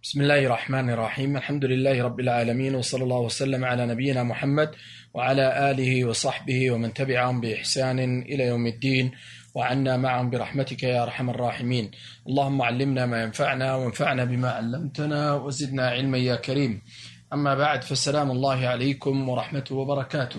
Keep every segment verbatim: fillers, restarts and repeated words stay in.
بسم الله الرحمن الرحيم. الحمد لله رب العالمين، وصلى الله وسلم على نبينا محمد وعلى آله وصحبه ومن تبعهم بإحسان إلى يوم الدين، وعنا معهم برحمتك يا أرحم الراحمين. اللهم علمنا ما ينفعنا وانفعنا بما علمتنا وزدنا علما يا كريم. أما بعد، فالسلام الله عليكم ورحمته وبركاته.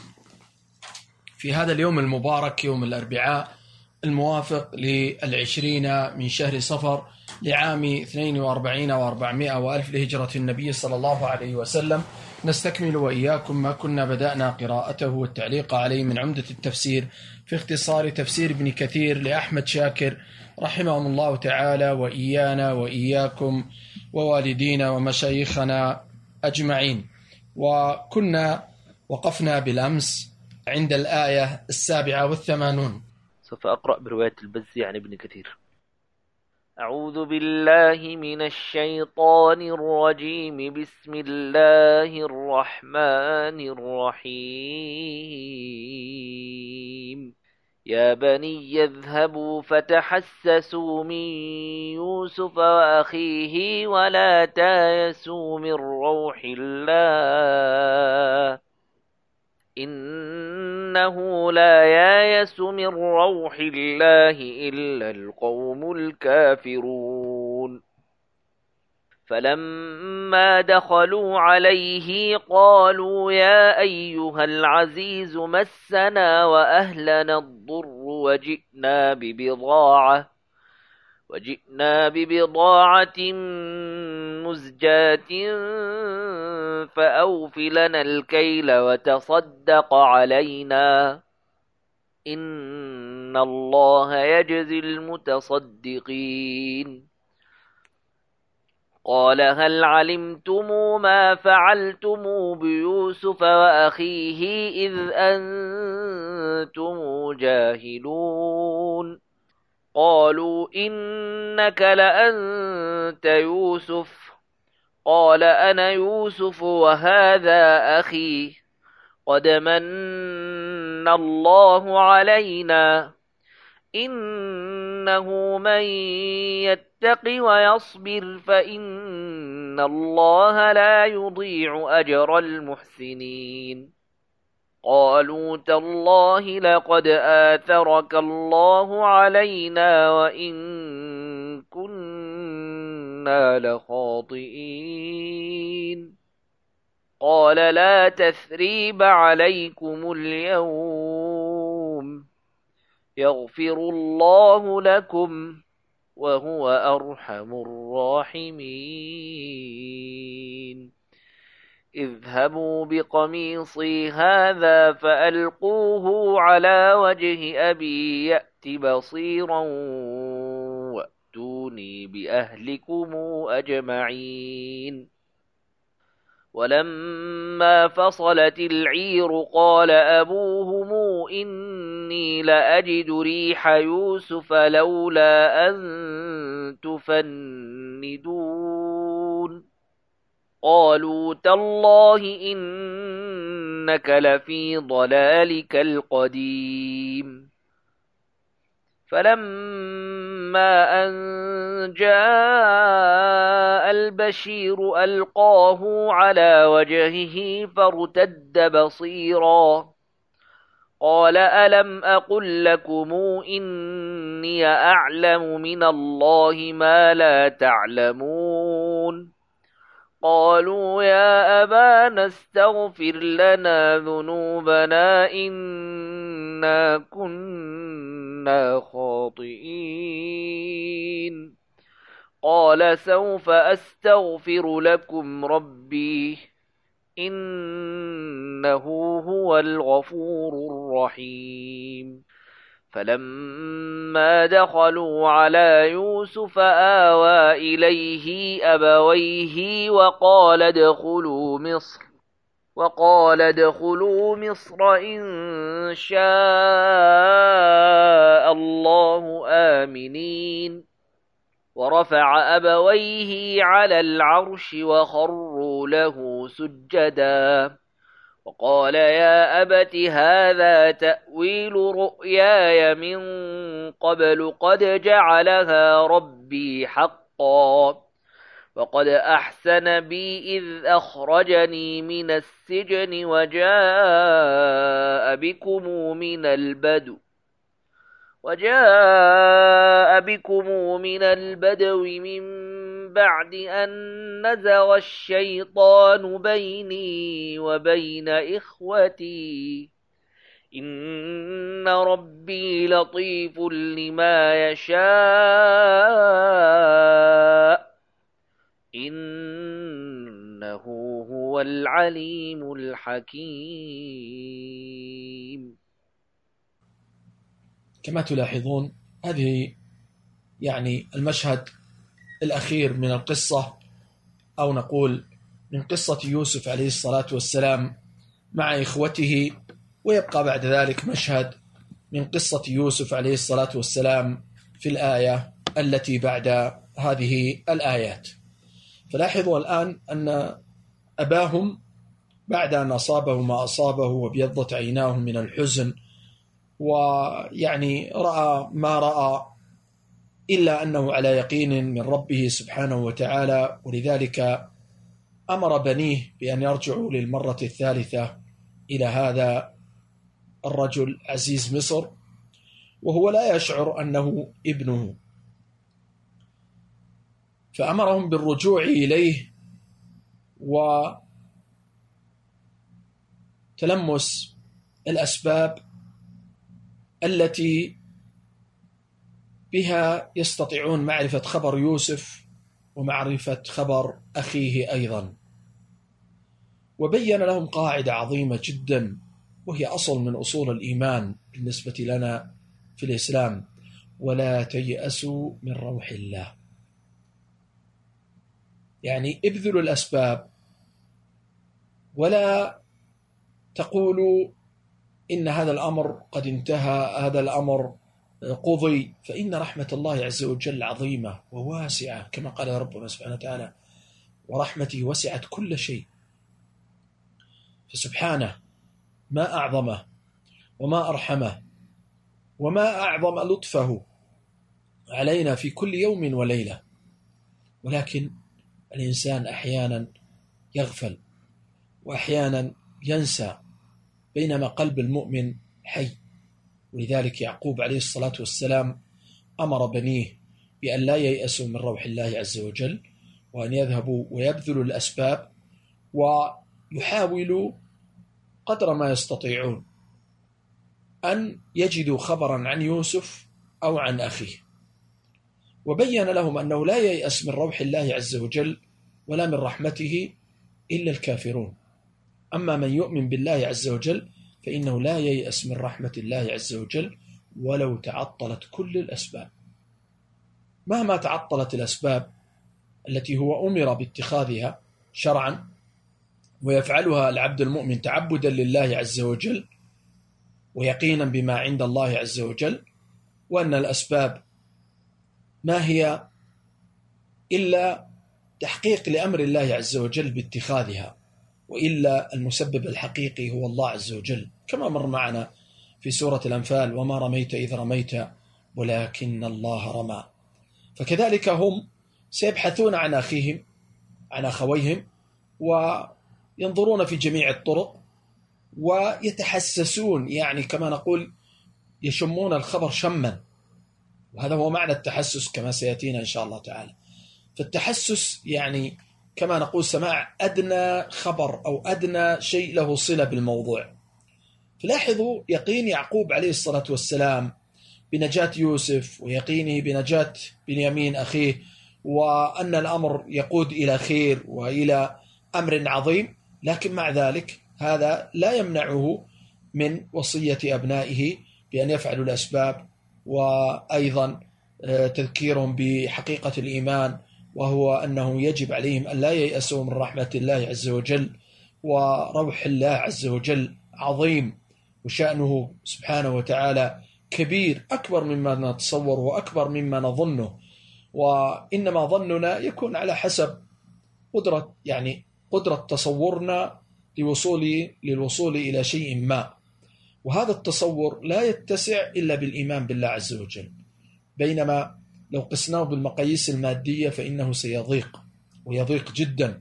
في هذا اليوم المبارك، يوم الأربعاء الموافق للعشرين من شهر صفر لعام اثنين وأربعين وأربعمائة وألف لهجرة النبي صلى الله عليه وسلم، نستكمل وإياكم ما كنا بدأنا قراءته والتعليق عليه من عمدة التفسير في اختصار تفسير ابن كثير لأحمد شاكر رحمهم الله تعالى، وإيانا وإياكم ووالدينا ومشايخنا أجمعين. وكنا وقفنا بالأمس عند الآية السابعة والثمانون. سوف أقرأ برواية البزي عن ابن كثير. أعوذ بالله من الشيطان الرجيم. بسم الله الرحمن الرحيم. يا بني اذهبوا فتحسسوا من يوسف وأخيه ولا تايسوا من روح الله إنه لا يايس من روح الله إلا القوم الكافرون. فلما دخلوا عليه قالوا يا أيها العزيز مسنا وأهلنا الضر وجئنا ببضاعة وجئنا ببضاعة مزجاة فأوف لنا الكيل وتصدق علينا إن الله يجزي المتصدقين. قال هل علمتم ما فعلتم بيوسف وأخيه إذ أنتم جاهلون؟ قالوا إنك لأنت يوسف. قال أنا يوسف وهذا أخي قد من الله علينا إنه من يتق ويصبر فإن الله لا يضيع أجر المحسنين. قالوا تالله لقد آثرك الله علينا وإن كنا لخاطئين. قال لا تثريب عليكم اليوم يغفر الله لكم وهو أرحم الراحمين. اذهبوا بقميصي هذا فألقوه على وجه أبي يأت بصيرا وأتوني بأهلكم أجمعين. ولما فصلت العير قال أبوهم إني لأجد ريح يوسف لولا أن تفندون. قالوا تالله إنك لفي ضلالك القديم. فلما أن جاء البشير ألقاه على وجهه فارتد بصيرا. قال ألم أقل لكم إني أعلم من الله ما لا تعلمون؟ قالوا يا أبانا استغفر لنا ذنوبنا إنا كنا خاطئين. قال سوف أستغفر لكم ربي إنه هو الغفور الرحيم. فلما دخلوا على يوسف آوى إليه أبويه وقال ادخلوا مصر وقال ادخلوا مصر إن شاء الله آمنين. ورفع أبويه على العرش وخروا له سجدا وقال يا أبت هذا تأويل رؤياي من قبل قد جعلها ربي حقا وقد أحسن بي إذ أخرجني من السجن وجاء بكم من البدو وجاء بكم من البدو من بعد أن نزغ الشيطان بيني وبين إخوتي إن ربي لطيف لما يشاء إنه هو العليم الحكيم. كما تلاحظون هذه يعني المشهد الأخير من القصة، أو نقول من قصة يوسف عليه الصلاة والسلام مع إخوته، ويبقى بعد ذلك مشهد من قصة يوسف عليه الصلاة والسلام في الآية التي بعد هذه الآيات. فلاحظوا الآن أن أباهم بعد أن أصابه ما أصابه وابيضت عيناه من الحزن ويعني رأى ما رأى، إلا أنه على يقين من ربه سبحانه وتعالى، ولذلك أمر بنيه بأن يرجعوا للمرة الثالثة إلى هذا الرجل عزيز مصر وهو لا يشعر أنه ابنه، فأمرهم بالرجوع إليه وتلمس الأسباب التي بها يستطيعون معرفة خبر يوسف ومعرفة خبر أخيه أيضا. وبين لهم قاعدة عظيمة جدا وهي أصل من أصول الإيمان بالنسبة لنا في الإسلام: ولا تيأسوا من روح الله. يعني ابذلوا الأسباب ولا تقولوا إن هذا الأمر قد انتهى، هذا الأمر قضي، فإن رحمة الله عز وجل عظيمة وواسعة، كما قال ربنا سبحانه وتعالى: ورحمتي وسعت كل شيء. فسبحانه ما أعظمه وما أرحمه وما أعظم لطفه علينا في كل يوم وليلة. ولكن الإنسان أحيانا يغفل وأحيانا ينسى، بينما قلب المؤمن حي. ولذلك يعقوب عليه الصلاة والسلام أمر بنيه بأن لا ييأسوا من روح الله عز وجل، وأن يذهبوا ويبذلوا الأسباب ويحاولوا قدر ما يستطيعون أن يجدوا خبرا عن يوسف أو عن أخيه. وبين لهم أنه لا ييأس من روح الله عز وجل ولا من رحمته إلا الكافرون، أما من يؤمن بالله عز وجل فإنه لا ييأس من رحمة الله عز وجل ولو تعطلت كل الأسباب. مهما تعطلت الأسباب التي هو أمر باتخاذها شرعا ويفعلها العبد المؤمن تعبدا لله عز وجل ويقينا بما عند الله عز وجل، وأن الأسباب ما هي إلا تحقيق لأمر الله عز وجل باتخاذها، وإلا المسبب الحقيقي هو الله عز وجل، كما مر معنا في سورة الأنفال: وما رميت إذ رميت ولكن الله رمى. فكذلك هم سيبحثون عن أخيهم عن أخويهم وينظرون في جميع الطرق ويتحسسون، يعني كما نقول يشمون الخبر شما، وهذا هو معنى التحسس كما سيأتينا إن شاء الله تعالى. فالتحسس يعني كما نقول سماع أدنى خبر أو أدنى شيء له صلة بالموضوع. فلاحظوا يقين يعقوب عليه الصلاة والسلام بنجاة يوسف ويقينه بنجاة بنيامين أخيه، وأن الأمر يقود إلى خير وإلى أمر عظيم، لكن مع ذلك هذا لا يمنعه من وصية أبنائه بأن يفعلوا الأسباب، وأيضا تذكيرهم بحقيقة الإيمان، وهو أنه يجب عليهم أن لا ييأسوا من رحمة الله عز وجل، وروح الله عز وجل عظيم وشأنه سبحانه وتعالى كبير، أكبر مما نتصور وأكبر مما نظنه، وإنما ظننا يكون على حسب قدرة يعني قدرة تصورنا لوصول للوصول إلى شيء ما، وهذا التصور لا يتسع إلا بالإيمان بالله عز وجل. بينما لو قسناه بالمقاييس المادية فإنه سيضيق، ويضيق جدا.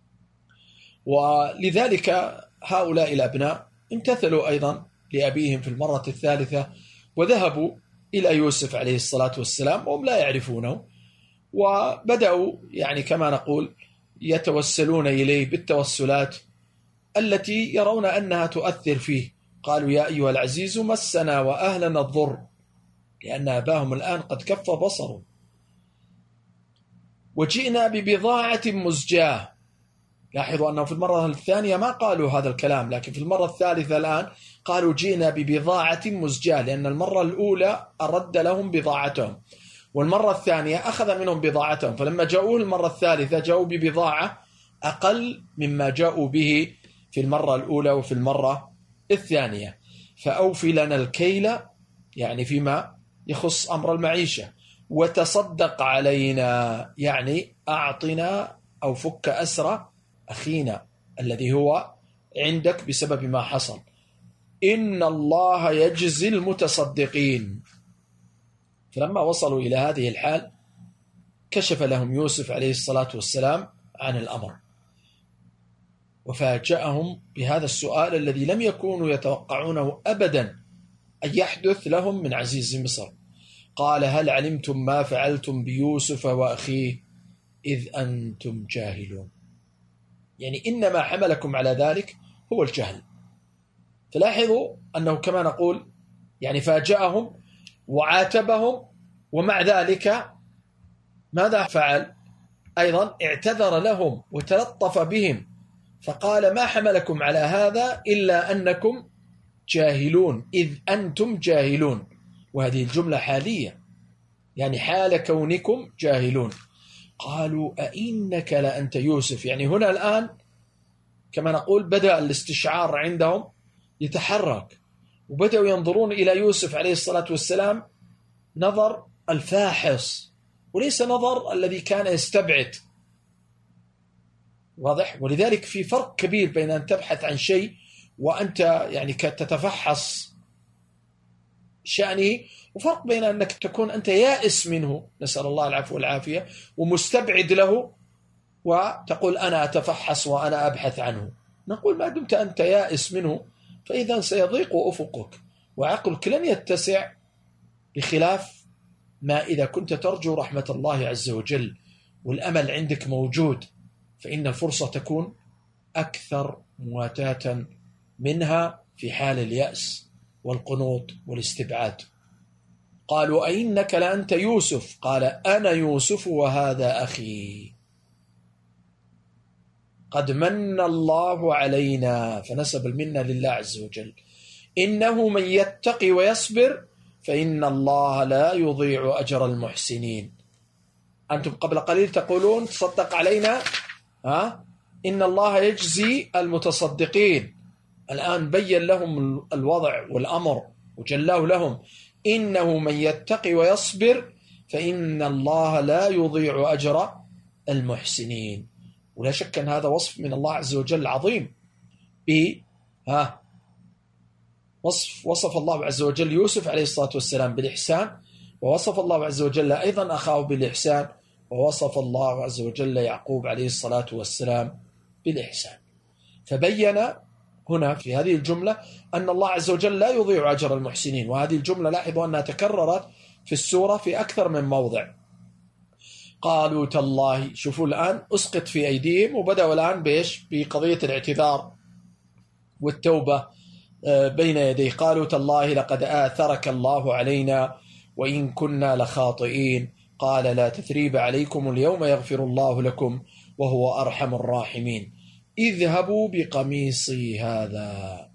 ولذلك هؤلاء الأبناء امتثلوا أيضا لأبيهم في المرة الثالثة وذهبوا إلى يوسف عليه الصلاة والسلام وهم لا يعرفونه، وبدأوا يعني كما نقول يتوسلون إليه بالتوسلات التي يرون أنها تؤثر فيه. قالوا يا أيها العزيز مسنا وأهلنا الضر، لأن أباهم الآن قد كف بصره، وجئنا ببضاعة مزجاة. لاحظوا أنه في المرة الثانية ما قالوا هذا الكلام، لكن في المرة الثالثة الآن قالوا جئنا ببضاعة مزجاة، لأن المرة الأولى أرد لهم بضاعتهم، والمرة الثانية أخذ منهم بضاعتهم، فلما جاءوا المرة الثالثة جاءوا ببضاعة أقل مما جاءوا به في المرة الأولى وفي المرة الثانية. فأوفي لنا الكيل، يعني فيما يخص أمر المعيشة، وتصدق علينا، يعني أعطنا أو فك أسر أخينا الذي هو عندك بسبب ما حصل، إن الله يجزي المتصدقين. فلما وصلوا إلى هذه الحال كشف لهم يوسف عليه الصلاة والسلام عن الأمر، وفاجأهم بهذا السؤال الذي لم يكونوا يتوقعونه أبدا أن يحدث لهم من عزيز مصر. قال هل علمتم ما فعلتم بيوسف وأخيه إذ أنتم جاهلون، يعني إنما حملكم على ذلك هو الجهل. فلاحظوا أنه كما نقول يعني فاجأهم وعاتبهم، ومع ذلك ماذا فعل؟ أيضا اعتذر لهم وتلطف بهم، فقال ما حملكم على هذا إلا أنكم جاهلون، إذ أنتم جاهلون، وهذه الجملة حالية، يعني حال كونكم جاهلون. قالوا أئنك لأنت يوسف، يعني هنا الآن كما نقول بدأ الاستشعار عندهم يتحرك، وبدأوا ينظرون إلى يوسف عليه الصلاة والسلام نظر الفاحص، وليس نظر الذي كان يستبعد. واضح؟ ولذلك في فرق كبير بين أن تبحث عن شيء وأنت يعني تتفحص شأنه، وفرق بين أنك تكون أنت يائس منه، نسأل الله العفو والعافية، ومستبعد له وتقول أنا أتفحص وأنا أبحث عنه. نقول ما دمت أنت يائس منه فإذا سيضيق أفقك وعقلك لن يتسع، بخلاف ما إذا كنت ترجو رحمة الله عز وجل والأمل عندك موجود، فإن الفرصة تكون أكثر مواتاة منها في حال اليأس والقنوط والاستبعاد. قالوا أئنك لأنت يوسف، قال أنا يوسف وهذا أخي قد من الله علينا، فنسب المنة لله عز وجل، إنه من يتقي ويصبر فإن الله لا يضيع أجر المحسنين. أنتم قبل قليل تقولون تصدق علينا، ها؟ إن الله يجزي المتصدقين، الآن بين لهم الوضع والأمر وجلاه لهم، إنه من يتقي ويصبر فإن الله لا يضيع أجر المحسنين. ولا شك أن هذا وصف من الله عز وجل عظيم. ب ها وصف وصف الله عز وجل يوسف عليه الصلاة والسلام بالإحسان، ووصف الله عز وجل أيضا أخاه بالإحسان، ووصف الله عز وجل يعقوب عليه الصلاة والسلام بالإحسان. فبين هنا في هذه الجملة أن الله عز وجل لا يضيع أجر المحسنين، وهذه الجملة لاحظوا أنها تكررت في السورة في أكثر من موضع. قالوا تالله، شوفوا الآن أسقط في أيديهم، وبدأوا الآن بإيش؟ بقضية الاعتذار والتوبة بين يديه. قالوا تالله لقد آثرك الله علينا وإن كنا لخاطئين، قال لا تثريب عليكم اليوم يغفر الله لكم وهو أرحم الراحمين، اذهبوا بقميصي هذا.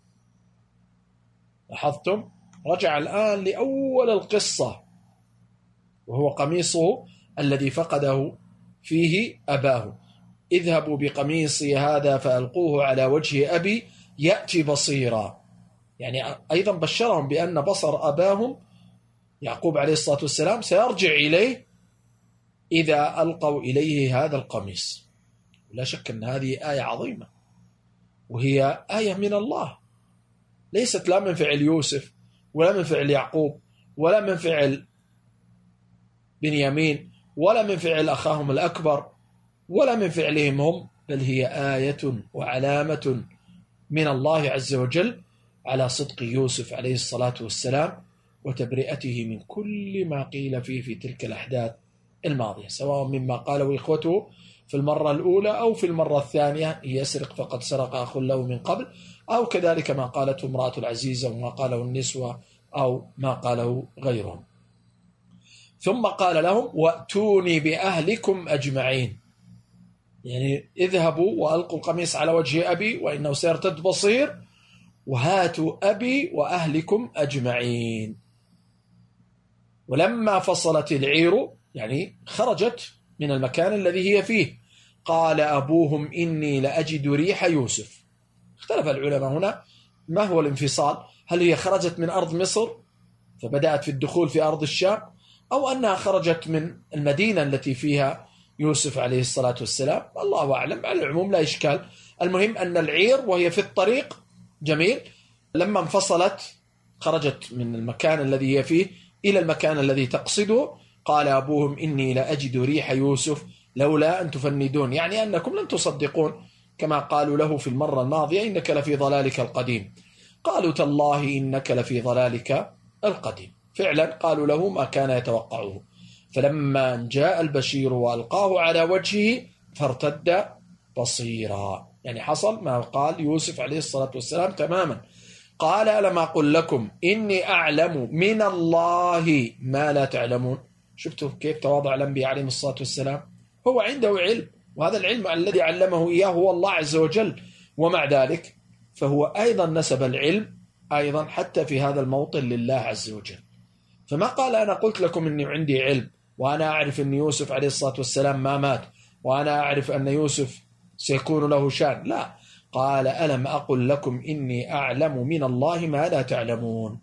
لاحظتم؟ رجع الآن لأول القصة، وهو قميصه الذي فقده فيه أباه. اذهبوا بقميصي هذا فألقوه على وجه أبي يأتي بصيرا، يعني أيضا بشرهم بأن بصر أباهم يعقوب عليه الصلاة والسلام سيرجع إليه إذا ألقوا إليه هذا القميص. لا شك أن هذه آية عظيمة، وهي آية من الله، ليست لا من فعل يوسف ولا من فعل يعقوب ولا من فعل بنيامين ولا من فعل أخاهم الأكبر، ولا من فعلهم هم، بل هي آية وعلامة من الله عز وجل على صدق يوسف عليه الصلاة والسلام وتبرئته من كل ما قيل فيه في تلك الأحداث الماضية، سواء مما قاله إخوته في المرة الأولى أو في المرة الثانية يسرق فقد سرق أخ له من قبل، أو كذلك ما قالته امرأة العزيز أو ما قاله النسوة أو ما قاله غيرهم. ثم قال لهم وأتوني بأهلكم أجمعين، يعني اذهبوا وألقوا القميص على وجه أبي وإنه سيرتد بصير، وهاتوا أبي وأهلكم أجمعين. ولما فصلت العير، يعني خرجت من المكان الذي هي فيه، قال أبوهم إني لأجد ريح يوسف. اختلف العلماء هنا ما هو الانفصال، هل هي خرجت من أرض مصر فبدأت في الدخول في أرض الشام، أو أنها خرجت من المدينة التي فيها يوسف عليه الصلاة والسلام، الله أعلم. على العموم لا إشكال، المهم أن العير وهي في الطريق جميل لما انفصلت خرجت من المكان الذي هي فيه إلى المكان الذي تقصده، قال أبوهم إني لأجد ريح يوسف لولا أن تفندون، يعني أنكم لن تصدقون كما قالوا له في المرة الماضية إنك لفي ضلالك القديم. قالوا تالله إنك لفي ضلالك القديم، فعلا قالوا له ما كان يتوقعه. فلما جاء البشير وألقاه على وجهه فارتد بصيرا، يعني حصل ما قال يوسف عليه الصلاة والسلام تماما. قال ألم أقل لكم إني أعلم من الله ما لا تعلمون. شفتوا كيف تواضع الأنبياء عليهم الصلاة والسلام، هو عنده علم، وهذا العلم الذي علمه إياه هو الله عز وجل، ومع ذلك فهو أيضا نسب العلم أيضا حتى في هذا الموطن لله عز وجل. فما قال أنا قلت لكم إني عندي علم وأنا أعرف أن يوسف عليه الصلاة والسلام ما مات وأنا أعرف أن يوسف سيكون له شان، لا، قال ألم أقل لكم إني أعلم من الله ما لا تعلمون.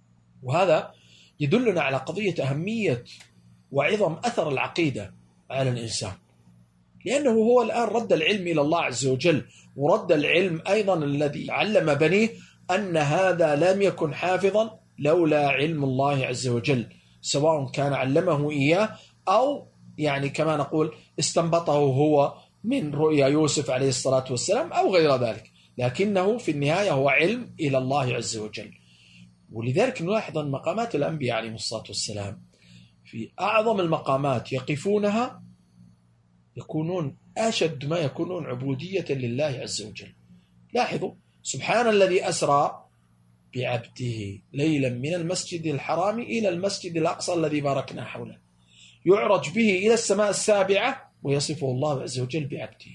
وهذا يدلنا على قضية أهمية وعظم أثر العقيدة على الإنسان، لأنه هو الآن رد العلم إلى الله عز وجل، ورد العلم أيضا الذي علم بنيه أن هذا لم يكن حافظا لولا علم الله عز وجل، سواء كان علمه إياه أو يعني كما نقول استنبطه هو من رؤيا يوسف عليه الصلاة والسلام أو غير ذلك، لكنه في النهاية هو علم إلى الله عز وجل. ولذلك نلاحظ أن مقامات الأنبياء عليهم الصلاة والسلام في أعظم المقامات يقفونها يكونون أشد ما يكونون عبودية لله عز وجل. لاحظوا سبحان الذي أسرى بعبده ليلا من المسجد الحرام إلى المسجد الأقصى الذي باركنا حوله، يعرج به إلى السماء السابعة ويصفه الله عز وجل بعبده.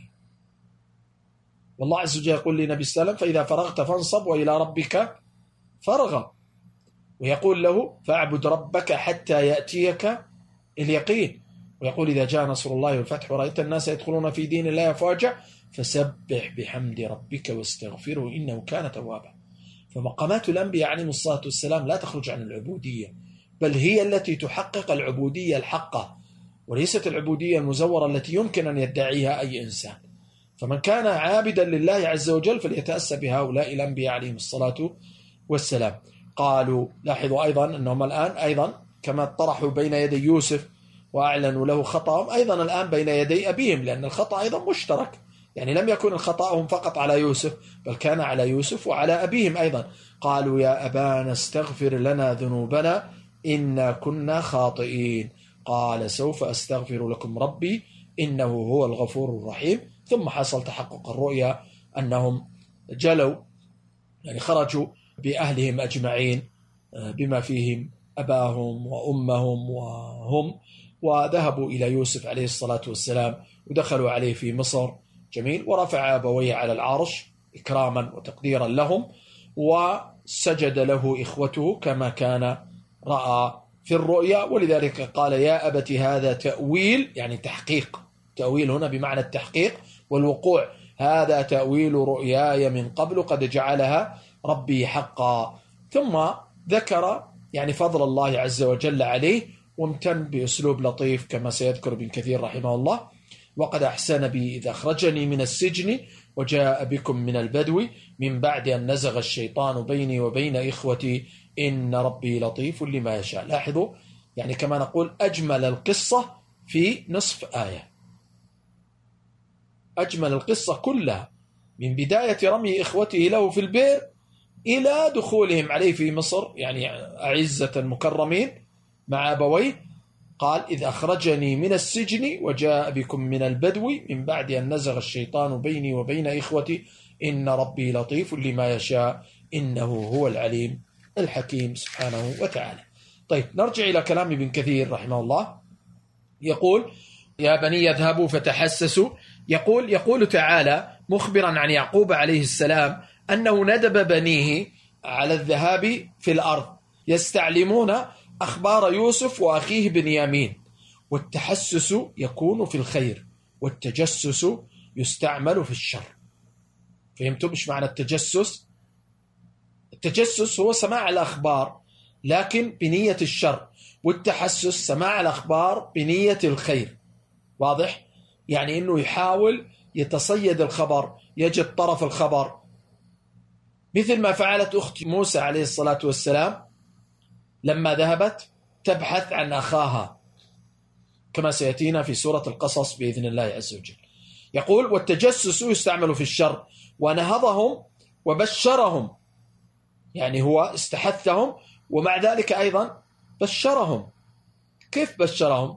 والله عز وجل يقول لنبي السلام فإذا فرغت فانصب وإلى ربك فرغ، ويقول له فاعبد ربك حتى يأتيك اليقين، ويقول إذا جاء نصر الله والفتح ورأيت الناس يدخلون في دين الله أفواجا فسبح بحمد ربك واستغفره إنه كان توابا. فمقامات الأنبياء عليهم الصلاة والسلام لا تخرج عن العبودية، بل هي التي تحقق العبودية الحقة، وليست العبودية المزورة التي يمكن أن يدعيها أي إنسان. فمن كان عابدا لله عز وجل فليتأسى بهؤلاء الأنبياء عليهم الصلاة والسلام. قالوا لاحظوا أيضا أنهم الآن أيضا كما طرحوا بين يدي يوسف وأعلنوا له خطأهم، أيضا الآن بين يدي أبيهم، لأن الخطأ أيضا مشترك، يعني لم يكن الخطأهم فقط على يوسف بل كان على يوسف وعلى أبيهم أيضا. قالوا يا أبانا استغفر لنا ذنوبنا إنا كنا خاطئين، قال سوف أستغفر لكم ربي إنه هو الغفور الرحيم. ثم حصل تحقق الرؤيا أنهم جلوا، يعني خرجوا بأهلهم أجمعين بما فيهم أباهم وأمهم وهم، وذهبوا إلى يوسف عليه الصلاة والسلام ودخلوا عليه في مصر جميل، ورفع أبويه على العرش إكراما وتقديرا لهم، وسجد له إخوته كما كان رأى في الرؤيا. ولذلك قال يا أبت هذا تأويل، يعني تحقيق، تأويل هنا بمعنى التحقيق والوقوع، هذا تأويل رؤياي من قبل قد جعلها ربي حقا. ثم ذكر يعني فضل الله عز وجل عليه، وامتن بأسلوب لطيف كما سيذكر ابن كثير رحمه الله، وقد أحسن بي إذا أخرجني من السجن وجاء بكم من البدو من بعد أن نزغ الشيطان بيني وبين إخوتي إن ربي لطيف لما يشاء. لاحظوا يعني كما نقول أجمل القصة في نصف آية. أجمل القصة كلها من بداية رمي إخوته له في البئر إلى دخولهم عليه في مصر، يعني أعزة مكرمين مع أبويه. قال: إذ أخرجني من السجن وجاء بكم من البدو من بعد أن نزغ الشيطان بيني وبين إخوتي إن ربي لطيف لما يشاء إنه هو العليم الحكيم سبحانه وتعالى. طيب، نرجع إلى كلام ابن كثير رحمه الله. يقول: يا بني يذهبوا فتحسسوا. يقول يقول تعالى مخبرا عن يعقوب عليه السلام أنه ندب بنيه على الذهاب في الأرض يستعلمون أخبار يوسف وأخيه بنيامين، والتحسس يكون في الخير والتجسس يستعمل في الشر. فهمتم إيش معنى التجسس؟ التجسس هو سماع الأخبار لكن بنية الشر، والتحسس سماع الأخبار بنية الخير. واضح؟ يعني أنه يحاول يتصيد الخبر، يجد طرف الخبر، مثل ما فعلت أخت موسى عليه الصلاة والسلام لما ذهبت تبحث عن أخاها، كما سيأتينا في سورة القصص بإذن الله عز وجل. يقول: والتجسس يستعمل في الشر، ونهضهم وبشرهم، يعني هو استحثهم ومع ذلك أيضا بشرهم. كيف بشرهم؟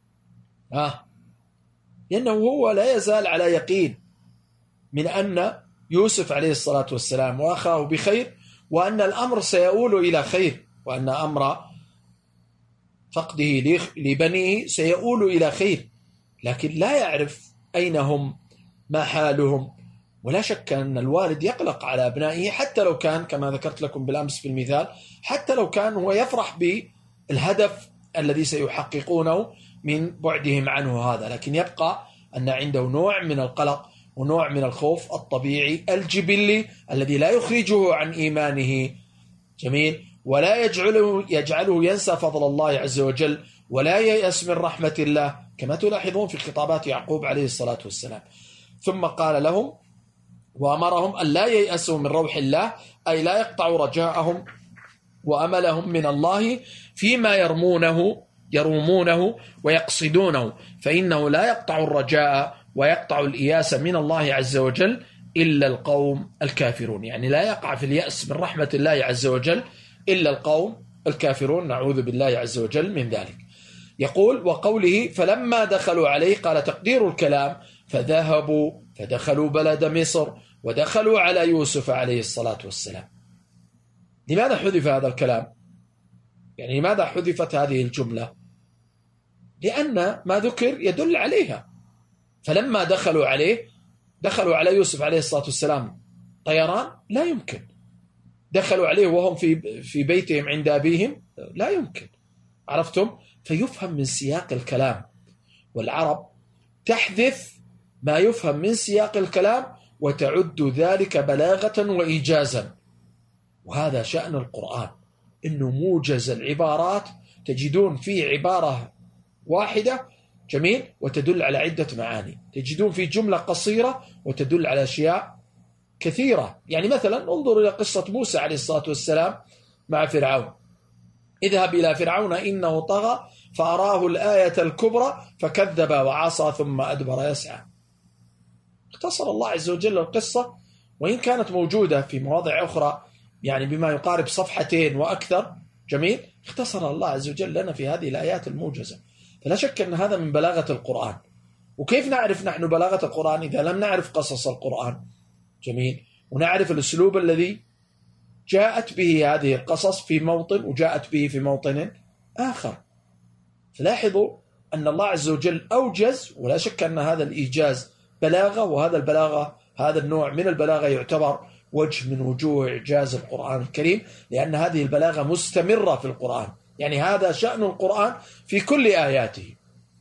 آه لأنه هو لا يزال على يقين من أن يوسف عليه الصلاة والسلام وأخاه بخير، وأن الأمر سيؤول إلى خير، وأن أمر فقده لبنيه سيؤول إلى خير، لكن لا يعرف أين هم، ما حالهم. ولا شك أن الوالد يقلق على أبنائه، حتى لو كان كما ذكرت لكم بالأمس في المثال، حتى لو كان هو يفرح بالهدف الذي سيحققونه من بعدهم عنه هذا، لكن يبقى أن عنده نوع من القلق ونوع من الخوف الطبيعي الجبلي الذي لا يخرجه عن إيمانه. جميل. ولا يجعله, يجعله ينسى فضل الله عز وجل، ولا ييأس من رحمة الله، كما تلاحظون في خطابات يعقوب عليه الصلاة والسلام. ثم قال لهم وأمرهم أن لا ييأسوا من روح الله، أي لا يقطعوا رجاءهم وأملهم من الله فيما يرمونه يرومونه ويقصدونه، فإنه لا يقطع الرجاء ويقطع الإياس من الله عز وجل إلا القوم الكافرون. يعني لا يقع في اليأس من رحمة الله عز وجل إلا القوم الكافرون، نعوذ بالله عز وجل من ذلك. يقول: وقوله فلما دخلوا عليه، قال تقدير الكلام فذهبوا فدخلوا بلد مصر ودخلوا على يوسف عليه الصلاة والسلام. لماذا حذف هذا الكلام؟ يعني لماذا حذفت هذه الجملة؟ لأن ما ذكر يدل عليها. فلما دخلوا عليه، دخلوا على يوسف عليه الصلاة والسلام طيران؟ لا يمكن. دخلوا عليه وهم في في بيتهم عند أبيهم؟ لا يمكن. عرفتم؟ فيفهم من سياق الكلام، والعرب تحذف ما يفهم من سياق الكلام وتعد ذلك بلاغة وإيجازا. وهذا شأن القرآن، إنه موجز العبارات، تجدون فيه عبارة واحدة جميل وتدل على عدة معاني، تجدون في جملة قصيرة وتدل على أشياء كثيرة. يعني مثلا انظروا إلى قصة موسى عليه الصلاة والسلام مع فرعون: اذهب إلى فرعون إنه طغى فأراه الآية الكبرى فكذب وعصى ثم أدبر يسعى. اختصر الله عز وجل القصة، وإن كانت موجودة في مواضع أخرى يعني بما يقارب صفحتين وأكثر، جميل، اختصر الله عز وجل لنا في هذه الآيات الموجزة. فلا شك أن هذا من بلاغة القرآن. وكيف نعرف نحن بلاغة القرآن إذا لم نعرف قصص القرآن؟ جميل. ونعرف الأسلوب الذي جاءت به هذه القصص في موطن وجاءت به في موطن آخر. فلاحظوا أن الله عز وجل أوجز، ولا شك أن هذا الإيجاز بلاغة، وهذا البلاغة هذا النوع من البلاغة يعتبر وجه من وجوه إعجاز القرآن الكريم، لأن هذه البلاغة مستمرة في القرآن. يعني هذا شأن القرآن في كل آياته.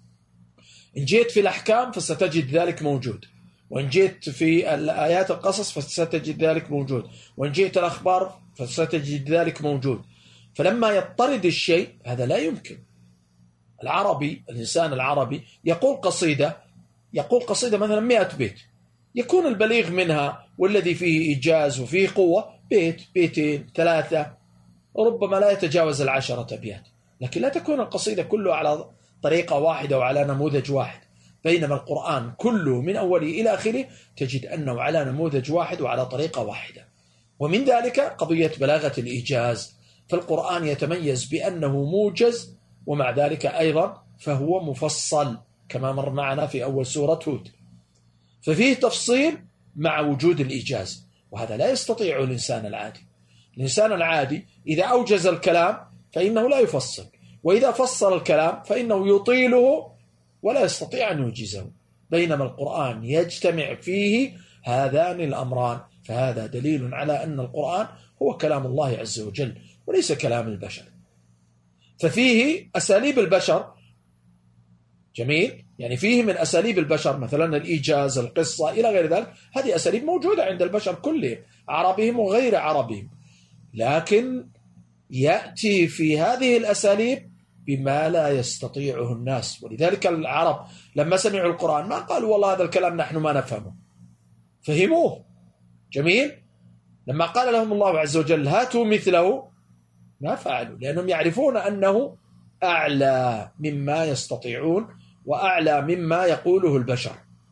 إن جئت في الأحكام فستجد ذلك موجود، وإن جئت في الآيات القصص فستجد ذلك موجود، وإن جئت الأخبار فستجد ذلك موجود. فلما يضطرد الشيء هذا لا يمكن. العربي، الإنسان العربي يقول قصيدة يقول قصيدة مثلا مئة بيت، يكون البليغ منها والذي فيه إيجاز وفيه قوة بيت، بيتين، ثلاثة، ربما لا يتجاوز العشرة أبيات، لكن لا تكون القصيدة كلها على طريقة واحدة وعلى نموذج واحد. بينما القرآن كله من أوله إلى آخره تجد أنه على نموذج واحد وعلى طريقة واحدة. ومن ذلك قضية بلاغة الإيجاز، فالقرآن يتميز بأنه موجز ومع ذلك أيضا فهو مفصل كما مر معنا في أول سورة هود، ففيه تفصيل مع وجود الإيجاز، وهذا لا يستطيعه الإنسان العادي. الإنسان العادي إذا أوجز الكلام فإنه لا يفصل، وإذا فصل الكلام فإنه يطيله ولا يستطيع أن يوجزه، بينما القرآن يجتمع فيه هذان الأمران، فهذا دليل على أن القرآن هو كلام الله عز وجل وليس كلام البشر. ففيه أساليب البشر، جميل، يعني فيه من أساليب البشر مثلا الإيجاز، القصة إلى غير ذلك، هذه أساليب موجودة عند البشر كلهم، عربهم وغير عربهم، لكن يأتي في هذه الأساليب بما لا يستطيعه الناس. ولذلك العرب لما سمعوا القرآن ما قالوا والله هذا الكلام نحن ما نفهمه، فهموه، جميل. لما قال لهم الله عز وجل هاتوا مثله ما فعلوا، لأنهم يعرفون أنه أعلى مما يستطيعون وأعلى مما يقوله البشر.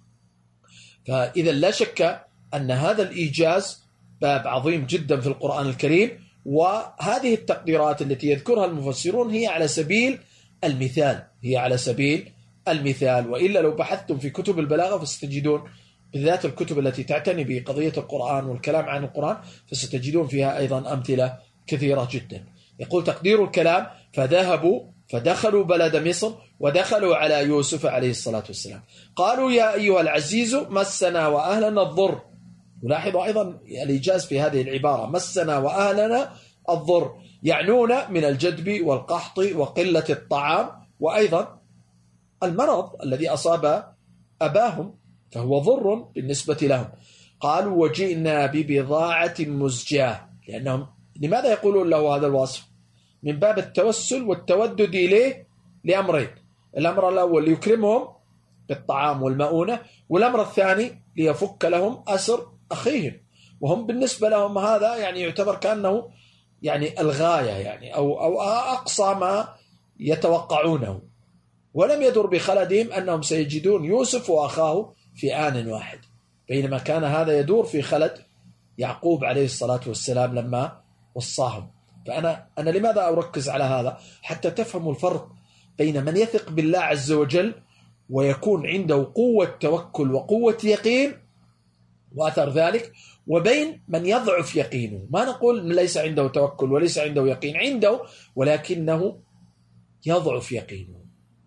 فإذا لا شك أن هذا الإيجاز باب عظيم جدا في القرآن الكريم، وهذه التقديرات التي يذكرها المفسرون هي على سبيل المثال، هي على سبيل المثال، وإلا لو بحثتم في كتب البلاغة فستجدون بالذات الكتب التي تعتني بقضية القرآن والكلام عن القرآن فستجدون فيها أيضا أمثلة كثيرة جدا. يقول تقدير الكلام فذهبوا فدخلوا بلد مصر ودخلوا على يوسف عليه الصلاة والسلام قالوا يا أيها العزيز مسنا وأهلنا الضر. ولاحظوا أيضا الإيجاز في هذه العبارة مسنا وأهلنا الضر، يعنون من الجدب والقحط وقلة الطعام وأيضا المرض الذي أصاب أباهم فهو ضر بالنسبة لهم. قالوا وجئنا ببضاعة مزجاة، لأنهم لماذا يقولون له هذا الوصف؟ من باب التوسل والتودد إليه لأمرين، الأمر الأول ليكرمهم بالطعام والمؤونة، والأمر الثاني ليفك لهم أسر أخيهم، وهم بالنسبة لهم هذا يعني يعتبر كأنه يعني الغاية يعني أو, أو أقصى ما يتوقعونه، ولم يدر بخلدهم أنهم سيجدون يوسف وأخاه في آن واحد، بينما كان هذا يدور في خلد يعقوب عليه الصلاة والسلام لما وصاهم. فأنا أنا لماذا أركز على هذا؟ حتى تفهموا الفرق بين من يثق بالله عز وجل ويكون عنده قوة توكل وقوة يقين وأثر ذلك، وبين من يضعف يقينه. ما نقول ليس عنده توكل وليس عنده يقين، عنده ولكنه يضعف يقينه،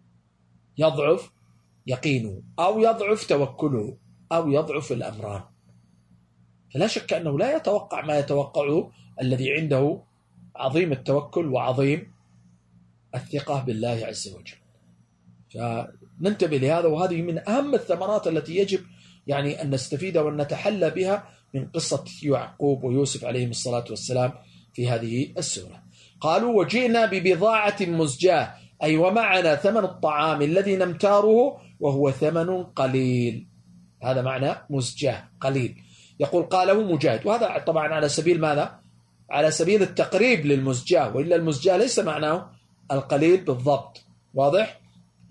يضعف يقينه أو يضعف توكله أو يضعف الأمران. فلا شك أنه لا يتوقع ما يتوقعه الذي عنده عظيم التوكل وعظيم الثقة بالله عز وجل. فننتبه لهذا، وهذه من أهم الثمرات التي يجب يعني أن نستفيد وأن نتحلى بها من قصة يعقوب ويوسف عليهم الصلاة والسلام في هذه السورة. قالوا وجئنا ببضاعة مزجاة، أي ومعنا ثمن الطعام الذي نمتاره وهو ثمن قليل، هذا معنى مزجاة قليل. يقول قاله مجاهد، وهذا طبعا على سبيل ماذا؟ على سبيل التقريب للمزجاة، وإلا المزجاة ليس معناه القليل بالضبط، واضح؟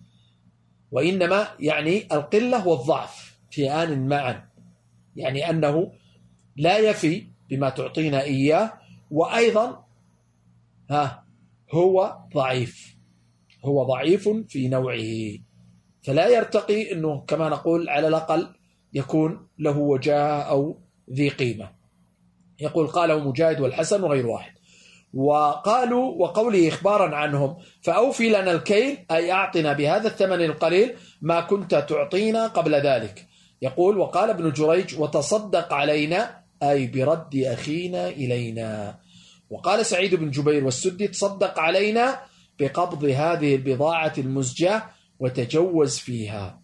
وإنما يعني القلة والضعف في آن معا، يعني أنه لا يفي بما تعطينا إياه، وأيضا ها هو ضعيف، هو ضعيف في نوعه، فلا يرتقي أنه كما نقول على الأقل يكون له وجاهة أو ذي قيمة. يقول قاله مجاهد والحسن وغير واحد. وقالوا وقوله إخبارا عنهم فأوفي لنا الكيل، أي أعطنا بهذا الثمن القليل ما كنت تعطينا قبل ذلك. يقول وقال ابن جريج وتصدق علينا، أي برد أخينا إلينا. وقال سعيد بن جبير والسدي تصدق علينا بقبض هذه البضاعة المزجاة وتجوز فيها.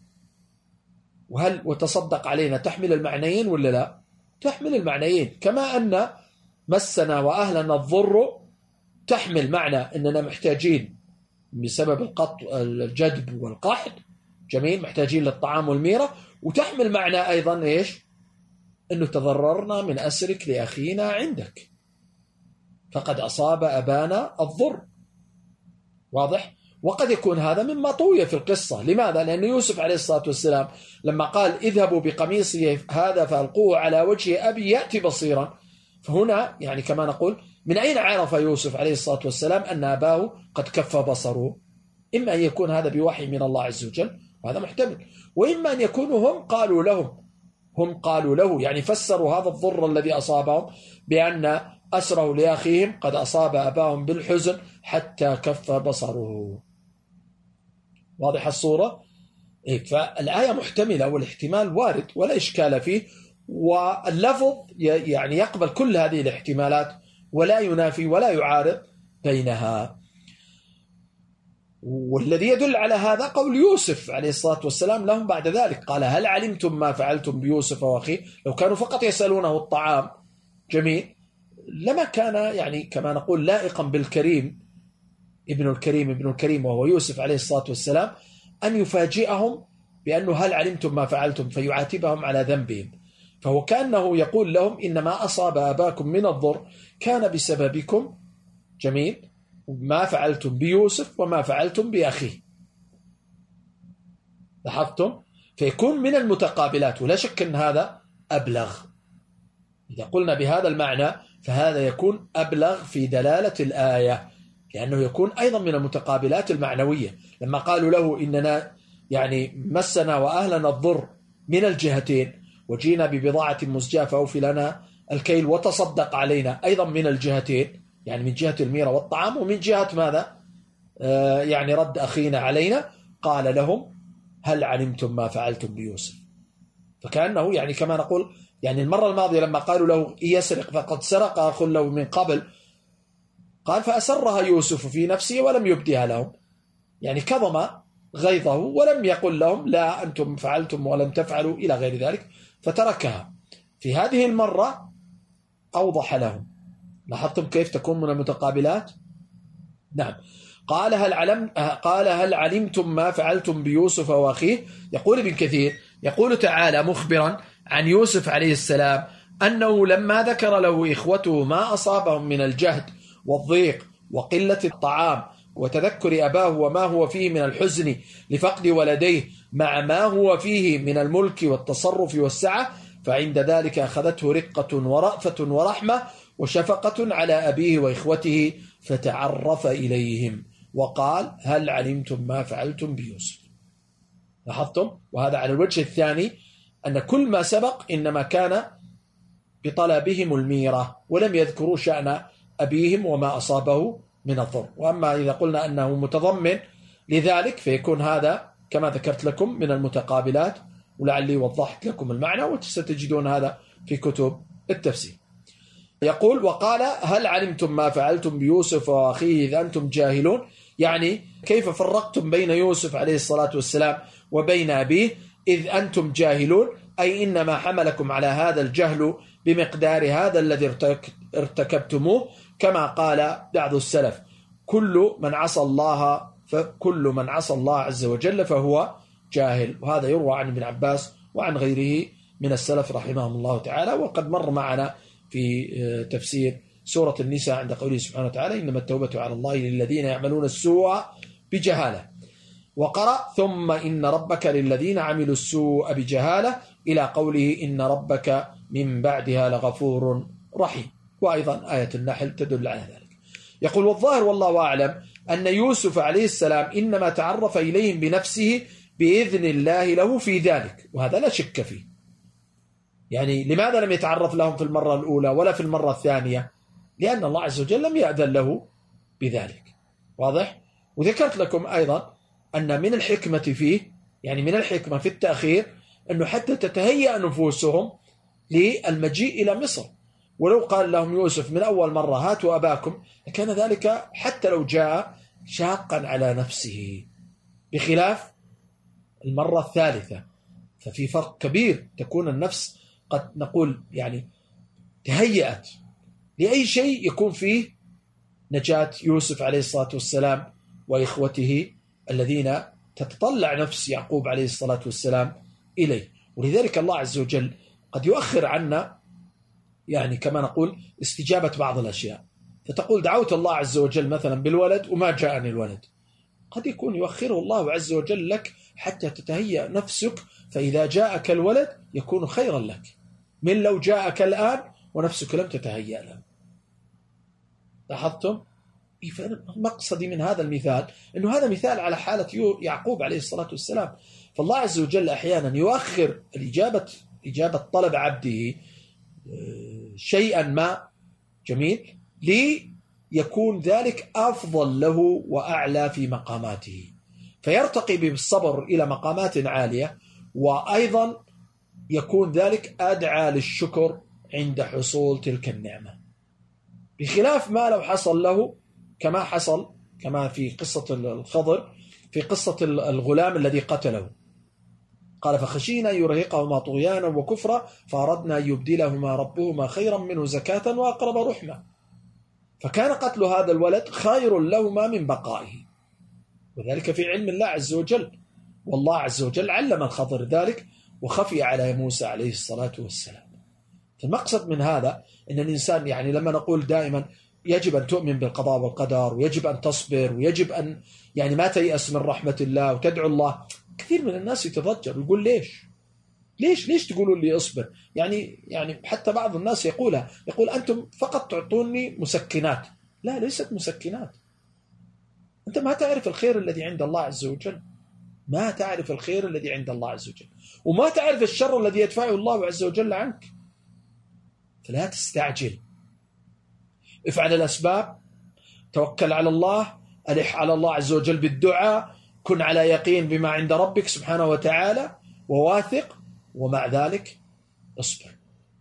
وهل وتصدق علينا تحمل المعنيين ولا لا؟ تحمل المعنيين، كما أن مسنا وأهلنا الضر تحمل معنى أننا محتاجين بسبب القط الجدب والقحط، جميل، محتاجين للطعام والميرة، وتحمل معنى أيضا إيش؟ أنه تضررنا من أسرك لأخينا عندك فقد أصاب أبانا الضر، واضح؟ وقد يكون هذا مما طوي في القصة. لماذا؟ لأن يوسف عليه الصلاة والسلام لما قال اذهبوا بقميصي هذا فألقوه على وجه أبي يأتي بصيرا، فهنا يعني كما نقول من أين عرف يوسف عليه الصلاة والسلام أن أباه قد كف بصره؟ إما أن يكون هذا بوحي من الله عز وجل وهذا محتمل، وإما أن يكونوا هم قالوا لهم هم قالوا له يعني فسروا هذا الضر الذي أصابهم بأن أسروا لأخيهم قد أصاب أباهم بالحزن حتى كف بصره. واضح الصورة؟ فالآية محتملة والاحتمال وارد ولا إشكال فيه، واللفظ يعني يقبل كل هذه الاحتمالات ولا ينافي ولا يعارض بينها. والذي يدل على هذا قول يوسف عليه الصلاة والسلام لهم بعد ذلك، قال هل علمتم ما فعلتم بيوسف وأخيه؟ لو كانوا فقط يسألونه الطعام جميل لما كان يعني كما نقول لائقا بالكريم ابن الكريم ابن الكريم وهو يوسف عليه الصلاة والسلام أن يفاجئهم بأنه هل علمتم ما فعلتم فيعاتبهم على ذنبهم. فهو كأنه يقول لهم إنما أصاب أباكم من الضر كان بسببكم جميل ما فعلتم بيوسف وما فعلتم بأخيه. لاحظتم؟ فيكون من المتقابلات، ولا شك أن هذا أبلغ. إذا قلنا بهذا المعنى فهذا يكون أبلغ في دلالة الآية، لأنه يكون أيضا من المتقابلات المعنوية. لما قالوا له إننا يعني مسنا وأهلنا الضر من الجهتين وجينا ببضاعة مزجاة فأوفي لنا الكيل وتصدق علينا، أيضا من الجهتين، يعني من جهة الميرة والطعام ومن جهة ماذا؟ آه يعني رد أخينا علينا. قال لهم هل علمتم ما فعلتم بيوسف؟ فكأنه يعني كما نقول يعني المرة الماضية لما قالوا له يسرق فقد سرق أخ له من قبل، قال فأسرها يوسف في نفسه ولم يبدها لهم، يعني كظم غيظه ولم يقل لهم لا أنتم فعلتم ولم تفعلوا إلى غير ذلك، فتركها. في هذه المرة أوضح لهم. لاحظتم كيف تكون من المتقابلات؟ نعم. قال هل علم قال هل علمتم ما فعلتم بيوسف وأخيه؟ يقول ابن كثير يقول تعالى مخبرا عن يوسف عليه السلام أنه لما ذكر له إخوته ما أصابهم من الجهد والضيق وقلة الطعام وتذكر أباه وما هو فيه من الحزن لفقد ولديه مع ما هو فيه من الملك والتصرف والسعة، فعند ذلك أخذته رقة ورأفة ورحمة وشفقة على أبيه وإخوته فتعرف إليهم وقال هل علمتم ما فعلتم بيوسف؟ لاحظتم؟ وهذا على الوجه الثاني أن كل ما سبق إنما كان بطلبهم الميرة ولم يذكروا شأن أبيهم وما أصابه من الضر. وأما إذا قلنا أنه متضمن لذلك فيكون هذا كما ذكرت لكم من المتقابلات، ولعلي وضحت لكم المعنى وستجدون هذا في كتب التفسير. يقول وقال هل علمتم ما فعلتم بيوسف وأخيه إذ أنتم جاهلون؟ يعني كيف فرقتم بين يوسف عليه الصلاة والسلام وبين أبيه إذ أنتم جاهلون، أي إنما حملكم على هذا الجهل بمقدار هذا الذي ارتكبتموه، كما قال بعض السلف كل من عصى الله فكل من عصى الله عز وجل فهو جاهل. وهذا يروى عن ابن عباس وعن غيره من السلف رحمهم الله تعالى. وقد مر معنا في تفسير سورة النساء عند قوله سبحانه وتعالى إنما التوبة على الله للذين يعملون السوء بجهالة، وقرأ ثم إن ربك للذين عملوا السوء بجهالة إلى قوله إن ربك من بعدها لغفور رحيم. وأيضا آية النحل تدل على ذلك. يقول والظاهر والله أعلم أن يوسف عليه السلام إنما تعرف إليهم بنفسه بإذن الله له في ذلك، وهذا لا شك فيه. يعني لماذا لم يتعرف لهم في المرة الأولى ولا في المرة الثانية؟ لأن الله عز وجل لم يأذن له بذلك. واضح؟ وذكرت لكم أيضا أن من الحكمة فيه يعني من الحكمة في التأخير أنه حتى تتهيأ نفوسهم للمجيء إلى مصر. ولو قال لهم يوسف من أول مرة هاتوا أباكم لكان ذلك حتى لو جاء شاقا على نفسه، بخلاف المرة الثالثة ففي فرق كبير، تكون النفس قد نقول يعني تهيأت لأي شيء يكون فيه نجاة يوسف عليه الصلاة والسلام وإخوته الذين تتطلع نفس يعقوب عليه الصلاة والسلام إليه. ولذلك الله عز وجل قد يؤخر عنا يعني كما نقول استجابة بعض الأشياء، فتقول دعوت الله عز وجل مثلا بالولد وما جاءني الولد، قد يكون يؤخره الله عز وجل لك حتى تتهيأ نفسك، فإذا جاءك الولد يكون خيرا لك من لو جاءك الآن ونفسك لم تتهيأ له. لاحظتم؟ مقصدي من هذا المثال أنه هذا مثال على حالة يعقوب عليه الصلاة والسلام. فالله عز وجل أحيانا يؤخر الإجابة إجابة طلب عبده شيئا ما جميل ليكون ذلك أفضل له وأعلى في مقاماته، فيرتقي بالصبر إلى مقامات عالية، وأيضا يكون ذلك أدعى للشكر عند حصول تلك النعمة، بخلاف ما لو حصل له كما حصل كما في قصة الخضر في قصة الغلام الذي قتله، قال فخشينا يرهقهما طغيانا وكفرا فأردنا أن يبدلهما ربهما خيرا منه زكاة وأقرب رحمة، فكان قتل هذا الولد خير لهما من بقائه، وذلك في علم الله عز وجل، والله عز وجل علم الخضر ذلك وخفي على موسى عليه الصلاة والسلام. فالمقصد من هذا أن الإنسان يعني لما نقول دائما يجب أن تؤمن بالقضاء والقدر، ويجب أن تصبر، ويجب أن يعني ما تيأس من رحمة الله وتدعو الله، كثير من الناس يتضجر ويقول ليش ليش ليش تقولوا لي اصبر؟ يعني يعني حتى بعض الناس يقولها يقول أنتم فقط تعطوني مسكنات. لا، ليست مسكنات. أنت ما تعرف الخير الذي عند الله عز وجل، ما تعرف الخير الذي عند الله عز وجل، وما تعرف الشر الذي يدفعه الله عز وجل عنك، فلا تستعجل. افعل الأسباب، توكل على الله، ألح على الله عز وجل بالدعاء، كن على يقين بما عند ربك سبحانه وتعالى وواثق، ومع ذلك اصبر،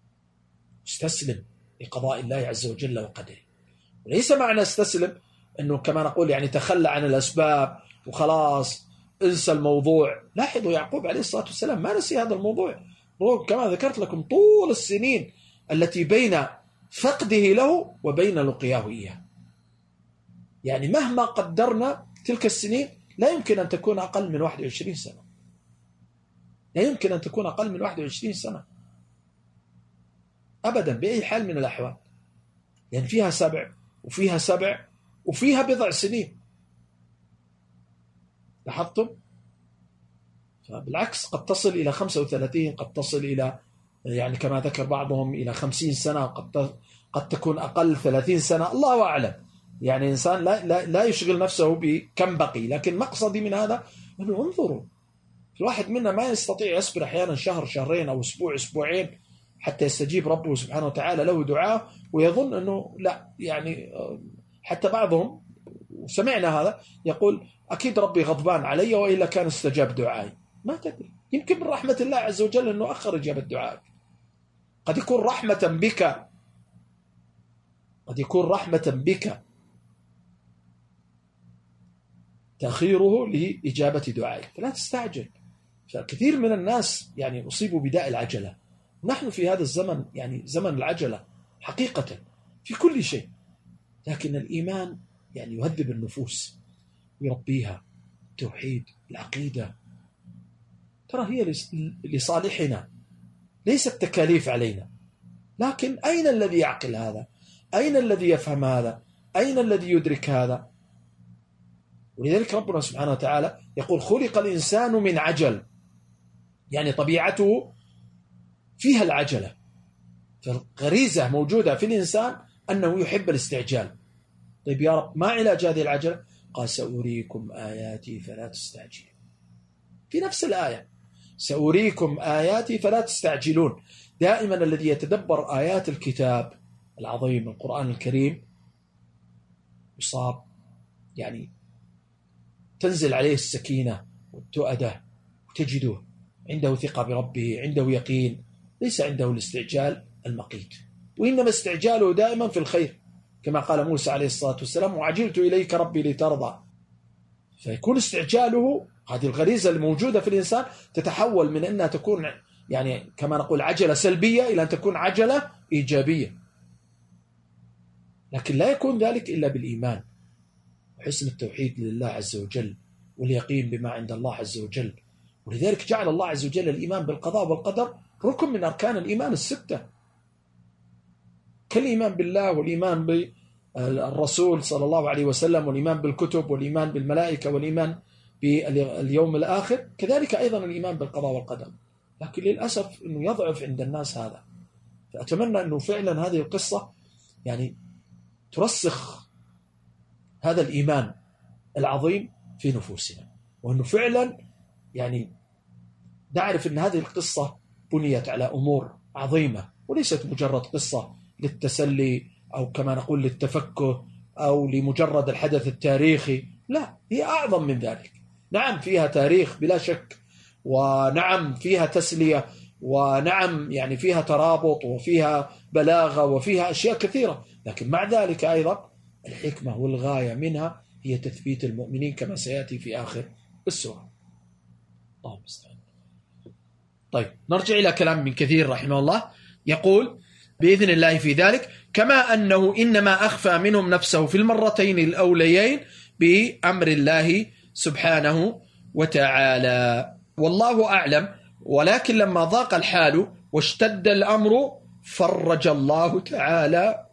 استسلم لقضاء الله عز وجل وقدره. وليس معنى استسلم أنه كما نقول يعني تخلى عن الأسباب وخلاص انسى الموضوع. لاحظوا يعقوب عليه الصلاة والسلام ما نسي هذا الموضوع، كما ذكرت لكم طول السنين التي بين فقده له وبين لقياه إياه، يعني مهما قدرنا تلك السنين لا يمكن أن تكون أقل من واحد وعشرين سنة، لا يمكن أن تكون أقل من واحد وعشرين سنة أبدا بأي حال من الأحوال، لأن يعني فيها سبع وفيها سبع وفيها بضع سنين. لاحظتم؟ فبالعكس قد تصل إلى خمسة وثلاثين، قد تصل إلى يعني كما ذكر بعضهم إلى خمسين سنة، قد قد تكون أقل ثلاثين سنة، الله أعلم. يعني إنسان لا لا لا يشغل نفسه بكم بقي، لكن مقصدي من هذا أنه انظروا، الواحد منا ما يستطيع يصبر أحيانا شهر شهرين أو أسبوع أسبوعين حتى يستجيب ربه سبحانه وتعالى له دعاء، ويظن أنه لا، يعني حتى بعضهم وسمعنا هذا يقول أكيد ربي غضبان علي وإلا كان استجاب دعائي. ما تدري، يمكن من رحمة الله عز وجل أنه أخر إجابة دعائك، قد يكون رحمة بك، قد يكون رحمة بك تأخيره لإجابة دعائك، فلا تستعجل. فكثير من الناس يعني أصيبوا بداء العجلة، نحن في هذا الزمن يعني زمن العجلة حقيقة في كل شيء، لكن الإيمان يعني يهذب النفوس ويربيها، التوحيد، العقيدة، ترى هي لصالحنا، ليست تكاليف علينا. لكن أين الذي يعقل هذا؟ أين الذي يفهم هذا؟ أين الذي يدرك هذا؟ ولذلك ربنا سبحانه وتعالى يقول خلق الإنسان من عجل، يعني طبيعته فيها العجلة، فالغريزة موجودة في الإنسان أنه يحب الاستعجال. طيب يا رب ما علاج هذه العجلة؟ قال سأريكم آياتي فلا تستعجلون، في نفس الآية سأريكم آياتي فلا تستعجلون. دائما الذي يتدبر آيات الكتاب العظيم القرآن الكريم يصاب، يعني تنزل عليه السكينة والتؤدة، وتجده عنده ثقة بربه، عنده يقين، ليس عنده الاستعجال المقيت، وإنما استعجاله دائما في الخير، كما قال موسى عليه الصلاة والسلام وعجلت إليك ربي لترضى. فيكون استعجاله، هذه الغريزة الموجودة في الإنسان تتحول من أنها تكون يعني كما نقول عجلة سلبية إلى أن تكون عجلة إيجابية، لكن لا يكون ذلك إلا بالإيمان وحسن التوحيد لله عز وجل واليقين بما عند الله عز وجل. ولذلك جعل الله عز وجل الإيمان بالقضاء والقدر ركن من أركان الإيمان الستة، كالإيمان بالله والإيمان الرسول صلى الله عليه وسلم، والإيمان بالكتب، والإيمان بالملائكة، والإيمان باليوم الآخر، كذلك أيضا الإيمان بالقضاء والقدر. لكن للأسف أنه يضعف عند الناس هذا. فأتمنى أنه فعلا هذه القصة يعني ترسخ هذا الإيمان العظيم في نفوسنا، وأنه فعلا يعني نعرف أن هذه القصة بنيت على أمور عظيمة، وليست مجرد قصة للتسلي أو كما نقول للتفكه أو لمجرد الحدث التاريخي. لا، هي أعظم من ذلك. نعم فيها تاريخ بلا شك، ونعم فيها تسلية، ونعم يعني فيها ترابط، وفيها بلاغة، وفيها أشياء كثيرة، لكن مع ذلك أيضا الحكمة والغاية منها هي تثبيت المؤمنين كما سيأتي في آخر السورة. الله المستعان. طيب نرجع إلى كلام ابن كثير رحمه الله، يقول بإذن الله في ذلك كما أنه إنما أخفى منهم نفسه في المرتين الأوليين بأمر الله سبحانه وتعالى، والله أعلم. ولكن لما ضاق الحال واشتد الأمر فرج الله تعالى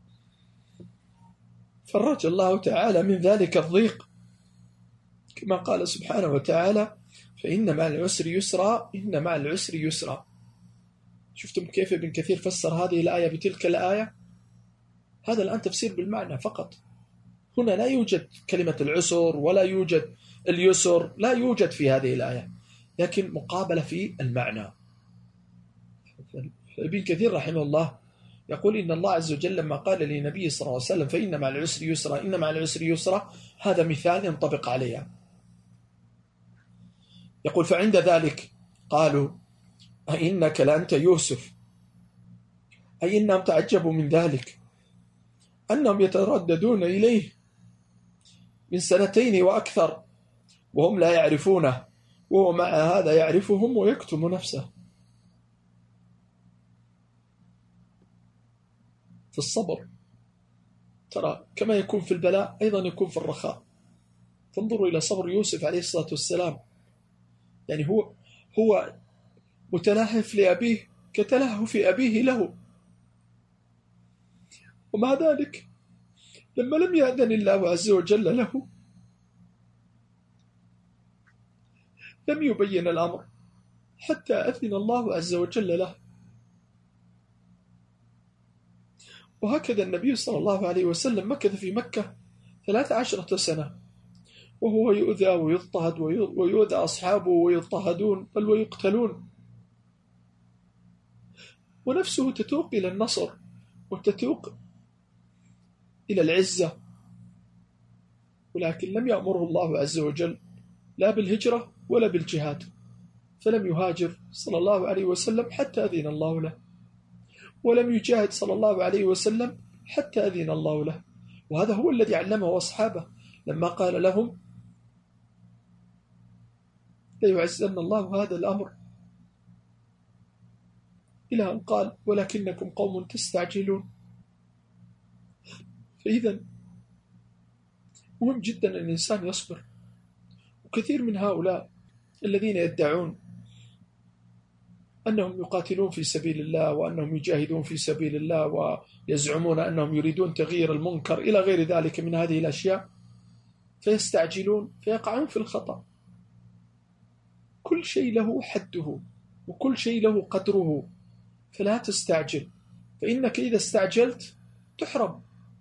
فرج الله تعالى من ذلك الضيق، كما قال سبحانه وتعالى فإن مع العسر يسرا إن مع العسر يسرا. شفتم كيف ابن كثير فسر هذه الآية بتلك الآية؟ هذا الآن تفسير بالمعنى فقط. هنا لا يوجد كلمة العسر ولا يوجد اليسر، لا يوجد في هذه الآية، لكن مقابلة في المعنى. ابن كثير رحمه الله يقول إن الله عز وجل لما قال للنبي صلى الله عليه وسلم فإن مع العسر يسرا إن مع العسر يسرا، هذا مثال ينطبق عليها. يقول فعند ذلك قالوا أئنك لأنت يوسف، أي إنهم تعجبوا من ذلك أنهم يترددون إليه من سنتين وأكثر وهم لا يعرفونه، وهو مع هذا يعرفهم ويكتم نفسه. في الصبر ترى كما يكون في البلاء أيضا يكون في الرخاء. فانظروا إلى صبر يوسف عليه الصلاة والسلام، يعني هو هو متلهف لأبيه كتلهف أبيه له، ومع ذلك لما لم يأذن الله عز وجل له لم يبين الأمر حتى أذن الله عز وجل له. وهكذا النبي صلى الله عليه وسلم مكث في مكة ثلاث عشرة سنة وهو يؤذى ويضطهد ويؤذى أصحابه ويضطهدون بل ويقتلون، ونفسه تتوق إلى النصر وتتوق إلى العزة، ولكن لم يأمره الله عز وجل لا بالهجرة ولا بالجهاد، فلم يهاجر صلى الله عليه وسلم حتى أذن الله له، ولم يجاهد صلى الله عليه وسلم حتى أذن الله له. وهذا هو الذي علمه أصحابه لما قال لهم ليعزن الله هذا الأمر، إلى أن قال ولكنكم قوم تستعجلون. فإذا مهم جدا أن الإنسان يصبر. وكثير من هؤلاء الذين يدعون أنهم يقاتلون في سبيل الله وأنهم يجاهدون في سبيل الله ويزعمون أنهم يريدون تغيير المنكر إلى غير ذلك من هذه الأشياء، فيستعجلون فيقعون في الخطأ. كل شيء له حده وكل شيء له قدره، فلا تستعجل، فإنك إذا استعجلت تحرم.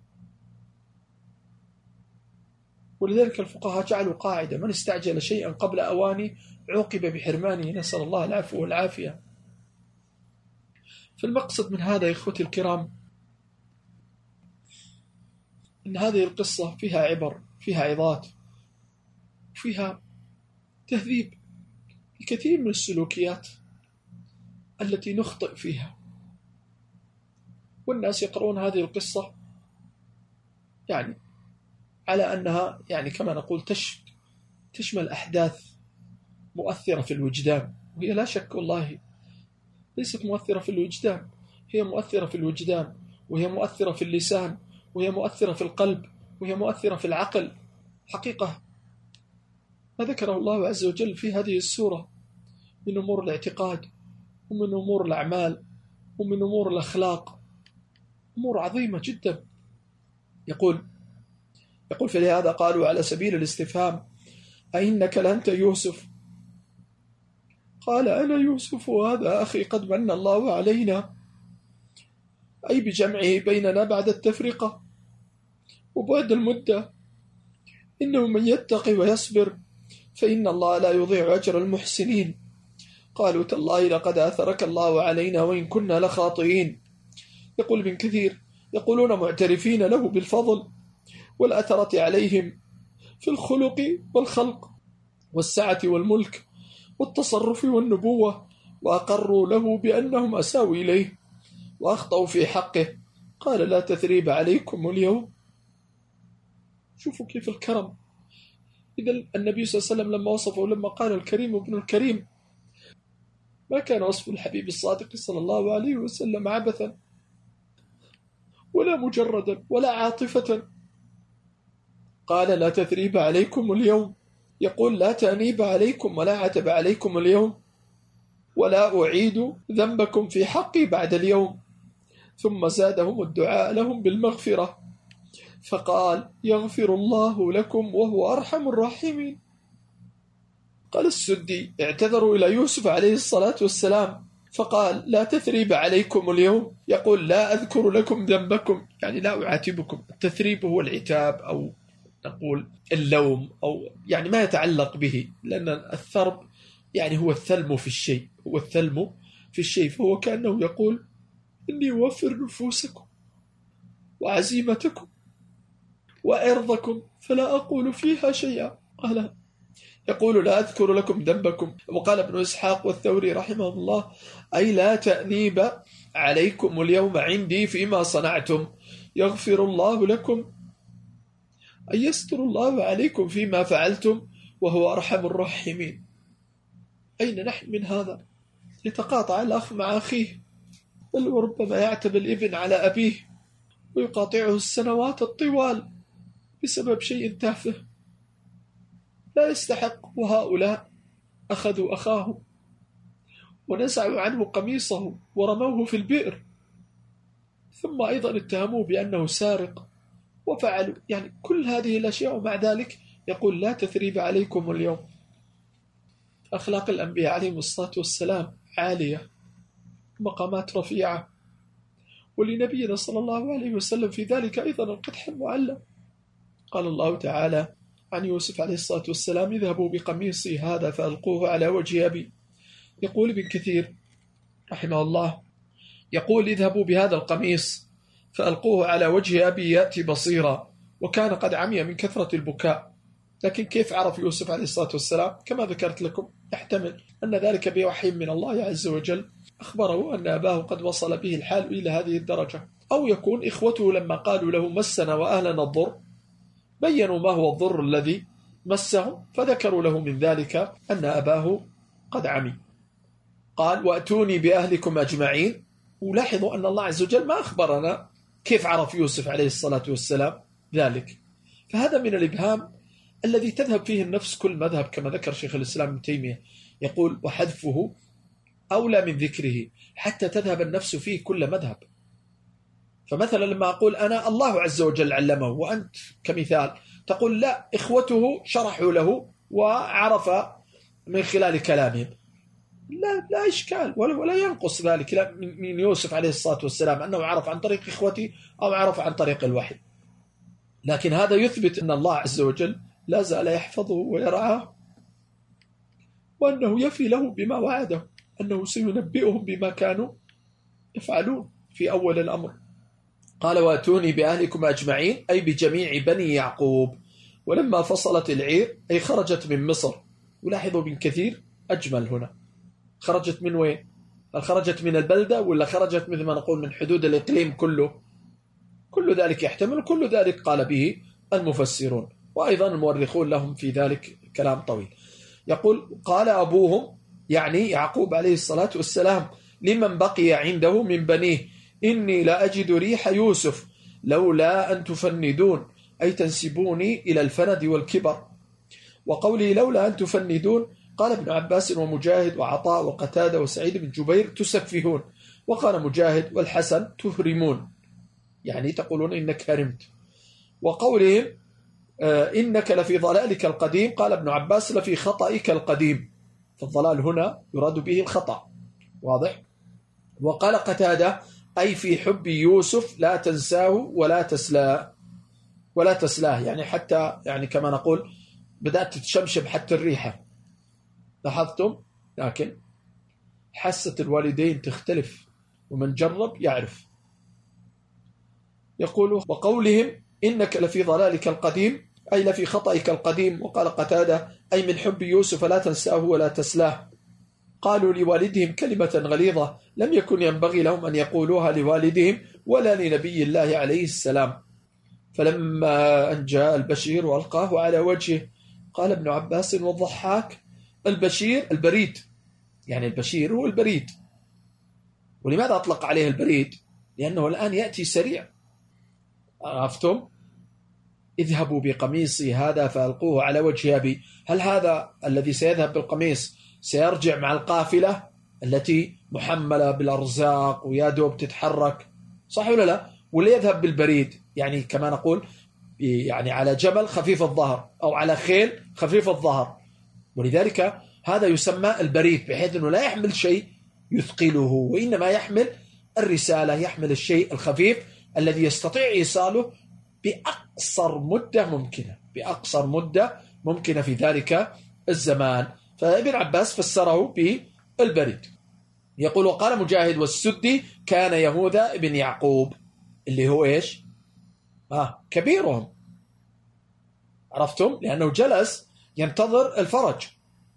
ولذلك الفقهاء جعلوا قاعدة: من استعجل شيئا قبل أواني عوقب بحرمانه، نسأل الله العفو والعافية. فالمقصد من هذا يا إخوتي الكرام أن هذه القصة فيها عبر، فيها عظات، فيها تهذيب الكثير من السلوكيات التي نخطئ فيها. والناس يقرؤون هذه القصة يعني على أنها يعني كما نقول تشمل أحداث مؤثرة في الوجدان، وهي لا شك والله ليست مؤثرة في الوجدان، هي مؤثرة في الوجدان، وهي مؤثرة في اللسان، وهي مؤثرة في القلب، وهي مؤثرة في العقل. حقيقة ما ذكره الله عز وجل في هذه السورة من أمور الاعتقاد ومن أمور الأعمال ومن أمور الأخلاق أمور عظيمة جدا. يقول يقول فلهذا قالوا على سبيل الاستفهام: أئنك لأنت يوسف؟ قال: أنا يوسف وهذا أخي قد من الله علينا، أي بجمعه بيننا بعد التفرقة وبعد المدة، إنه من يتقي ويصبر فإن الله لا يضيع أجر المحسنين. قالوا: تالله لقد آثرك الله علينا وإن كنا لخاطئين. يقول ابن كثير: يقولون معترفين له بالفضل والأثرة عليهم في الخلق والخلق والسعة والملك والتصرف والنبوة، وأقروا له بأنهم أساووا إليه وأخطأوا في حقه. قال: لا تثريب عليكم اليوم. شوفوا كيف الكرم. إذا النبي صلى الله عليه وسلم لما وصفه، لما قال الكريم ابن الكريم، ما كان وصف الحبيب الصادق صلى الله عليه وسلم عبثا ولا مجردا ولا عاطفة. قال: لا تثريب عليكم اليوم، يقول: لا تأنيب عليكم ولا عتب عليكم اليوم، ولا أعيد ذنبكم في حقي بعد اليوم. ثم زادهم الدعاء لهم بالمغفرة، فقال: يغفر الله لكم وهو أرحم الراحمين. قال السدي: اعتذروا إلى يوسف عليه الصلاة والسلام فقال: لا تثريب عليكم اليوم، يقول: لا أذكر لكم ذنبكم، يعني لا أعاتبكم. التثريب هو العتاب أو نقول اللوم، أو يعني ما يتعلق به، لأن الثرب يعني هو الثلم في الشيء، هو الثلم في الشيء، فهو كأنه يقول: إني أوفر نفوسكم وعزيمتكم وأرضكم فلا أقول فيها شيئا. قال: يقول: لا أذكر لكم ذنبكم. وقال ابن إسحاق والثوري رحمه الله: أي لا تأنيب عليكم اليوم عندي فيما صنعتم، يغفر الله لكم، أي يستر الله عليكم فيما فعلتم وهو أرحم الراحمين. أين نحن من هذا؟ يتقاطع الأخ مع أخيه، بل وربما يعتب الابن على أبيه ويقاطعه السنوات الطوال بسبب شيء تافه لا يستحق. وهؤلاء أخذوا أخاه ونزعوا عنه قميصه ورموه في البئر، ثم أيضا اتهموه بأنه سارق وفعلوا يعني كل هذه الأشياء، ومع ذلك يقول: لا تثريب عليكم اليوم. أخلاق الأنبياء عليهم الصلاة والسلام عالية، مقامات رفيعة، ولنبينا صلى الله عليه وسلم في ذلك أيضا القدح المعلم. قال الله تعالى عن يوسف عليه الصلاة والسلام: اذهبوا بقميصي هذا فألقوه على وجه أبي. يقول ابن كثير رحمه الله، يقول: اذهبوا بهذا القميص فألقوه على وجه أبي يأتي بصيرا، وكان قد عمي من كثرة البكاء. لكن كيف عرف يوسف عليه الصلاة والسلام؟ كما ذكرت لكم، يحتمل أن ذلك بوحي من الله عز وجل أخبره أن أباه قد وصل به الحال إلى هذه الدرجة، أو يكون إخوته لما قالوا له: مسنا وأهلنا الضر، بيّنوا ما هو الضر الذي مسهم، فذكروا له من ذلك أن أباه قد عمي. قال: وأتوني بأهلكم أجمعين. ولاحظوا أن الله عز وجل ما أخبرنا كيف عرف يوسف عليه الصلاة والسلام ذلك، فهذا من الإبهام الذي تذهب فيه النفس كل مذهب، كما ذكر شيخ الإسلام ابن تيمية، يقول: وحذفه أولى من ذكره، حتى تذهب النفس فيه كل مذهب. فمثلا لما أقول أنا الله عز وجل علمه، وأنت كمثال تقول لا، إخوته شرحوا له وعرف من خلال كلامهم، لا لا إشكال ولا, ولا ينقص ذلك لا من يوسف عليه الصلاة والسلام أنه عرف عن طريق إخوته أو عرف عن طريق الوحي. لكن هذا يثبت أن الله عز وجل لا زال يحفظه ويرعاه، وأنه يفي له بما وعده، أنه سينبئهم بما كانوا يفعلون في أول الأمر. قال: واتوني بأهلكم أجمعين، أي بجميع بني يعقوب. ولما فصلت العير أي خرجت من مصر. ولاحظوا ابن كثير أجمل هنا، خرجت من وين؟ هل خرجت من البلدة ولا خرجت مثل ما نقول من حدود الإقليم كله؟ كل ذلك يحتمل، كل ذلك قال به المفسرون، وأيضا المؤرخون لهم في ذلك كلام طويل. يقول: قال أبوهم يعني يعقوب عليه الصلاة والسلام لمن بقي عنده من بنيه: إني لا أجد ريح يوسف لولا أن تفندون، أي تنسبوني إلى الفند والكبر. وقولي لولا أن تفندون، قال ابن عباس ومجاهد وعطاء وقتادة وسعيد بن جبير: تسفهون. وقال مجاهد والحسن: تهرمون، يعني تقولون إنك هرمت. وقولهم إنك لفي ضلالك القديم، قال ابن عباس لفي خطئك القديم، فالضلال هنا يراد به الخطأ. واضح؟ وقال قتادة أي في حب يوسف لا تنساه ولا تسلاه ولا تسلاه، يعني حتى يعني كما نقول بدأت تتشمشم حتى الريحة. لاحظتم؟ لكن حاسة الوالدين تختلف، ومن جرب يعرف. يقول وقولهم إنك لفي ضلالك القديم أي لفي خطئك القديم، وقال قتادة أي من حب يوسف لا تنساه ولا تسلاه. قالوا لوالدهم كلمة غليظة لم يكن ينبغي لهم أن يقولوها لوالدهم ولا لنبي الله عليه السلام. فلما أن جاء البشير وألقاه على وجهه قال ابن عباس والضحاك البشير البريد، يعني البشير هو البريد. ولماذا أطلق عليه البريد؟ لأنه الآن يأتي سريع. عرفتم؟ اذهبوا بقميصي هذا فألقوه على وجه أبي. هل هذا الذي سيذهب بالقميص سيرجع مع القافلة التي محملة بالأرزاق ويا دوب تتحرك، صح ولا لا؟ ولا يذهب بالبريد، يعني كما نقول يعني على جمل خفيف الظهر أو على خيل خفيف الظهر. ولذلك هذا يسمى البريد، بحيث أنه لا يحمل شيء يثقله، وإنما يحمل الرسالة، يحمل الشيء الخفيف الذي يستطيع إيصاله بأقصر مدة ممكنة، بأقصر مدة ممكنة في ذلك الزمان. فابن عباس فسره بالبريد. يقول وقال مجاهد والسدي كان يهوذا ابن يعقوب، اللي هو إيش؟ آه كبيرهم. عرفتم؟ لأنه جلس ينتظر الفرج،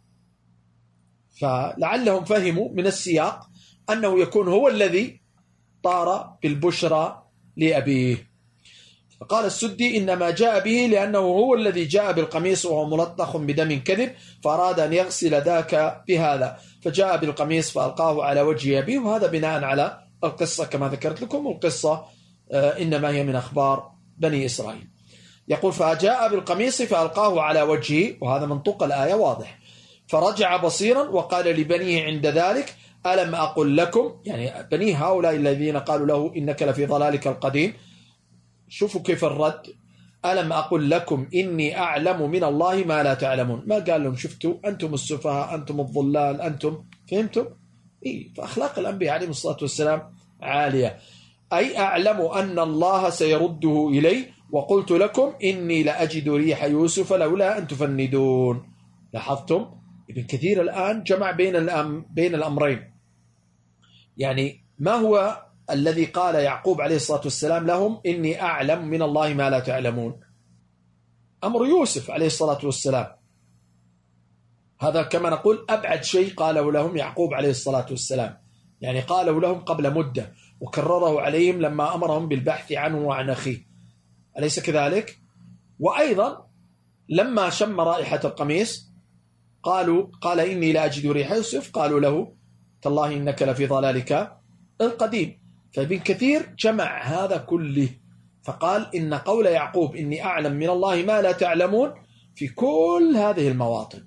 فلعلهم فهموا من السياق أنه يكون هو الذي طار بالبشرى لأبيه. فقال السدي إنما جاء به لأنه هو الذي جاء بالقميص وهو ملطخ بدم كذب، فأراد أن يغسل ذاك بهذا، فجاء بالقميص فألقاه على وجه أبيه. وهذا بناء على القصة كما ذكرت لكم، القصة إنما هي من أخبار بني إسرائيل. يقول فجاء بالقميص فألقاه على وجهه، وهذا منطق الآية واضح. فرجع بصيرا وقال لبنيه عند ذلك ألم أقل لكم، يعني بني هؤلاء الذين قالوا له إنك لفي ضلالك القديم، شوفوا كيف الرد، ألم أقل لكم إني أعلم من الله ما لا تعلمون. ما قال لهم شفتوا أنتم السفهاء أنتم الضلال أنتم، فهمتم؟ إيه؟ فأخلاق الأنبياء عليهم الصلاة والسلام عالية. أي أعلم أن الله سيرده إلي، وقلت لكم إني لأجد ريح يوسف لولا أن تفندون. لاحظتم؟ ابن كثير الآن جمع بين الأم بين الأمرين. يعني ما هو الذي قال يعقوب عليه الصلاة والسلام لهم إني أعلم من الله ما لا تعلمون؟ أمر يوسف عليه الصلاة والسلام. هذا كما نقول أبعد شيء قاله لهم يعقوب عليه الصلاة والسلام، يعني قاله لهم قبل مدة وكرره عليهم لما أمرهم بالبحث عنه وعن أخيه، أليس كذلك؟ وأيضا لما شم رائحة القميص قالوا قال إني لا أجد ريح يوسف، قالوا له تالله إنك لفي ضلالك القديم. فابن كثير جمع هذا كله فقال إن قول يعقوب إني أعلم من الله ما لا تعلمون في كل هذه المواطن.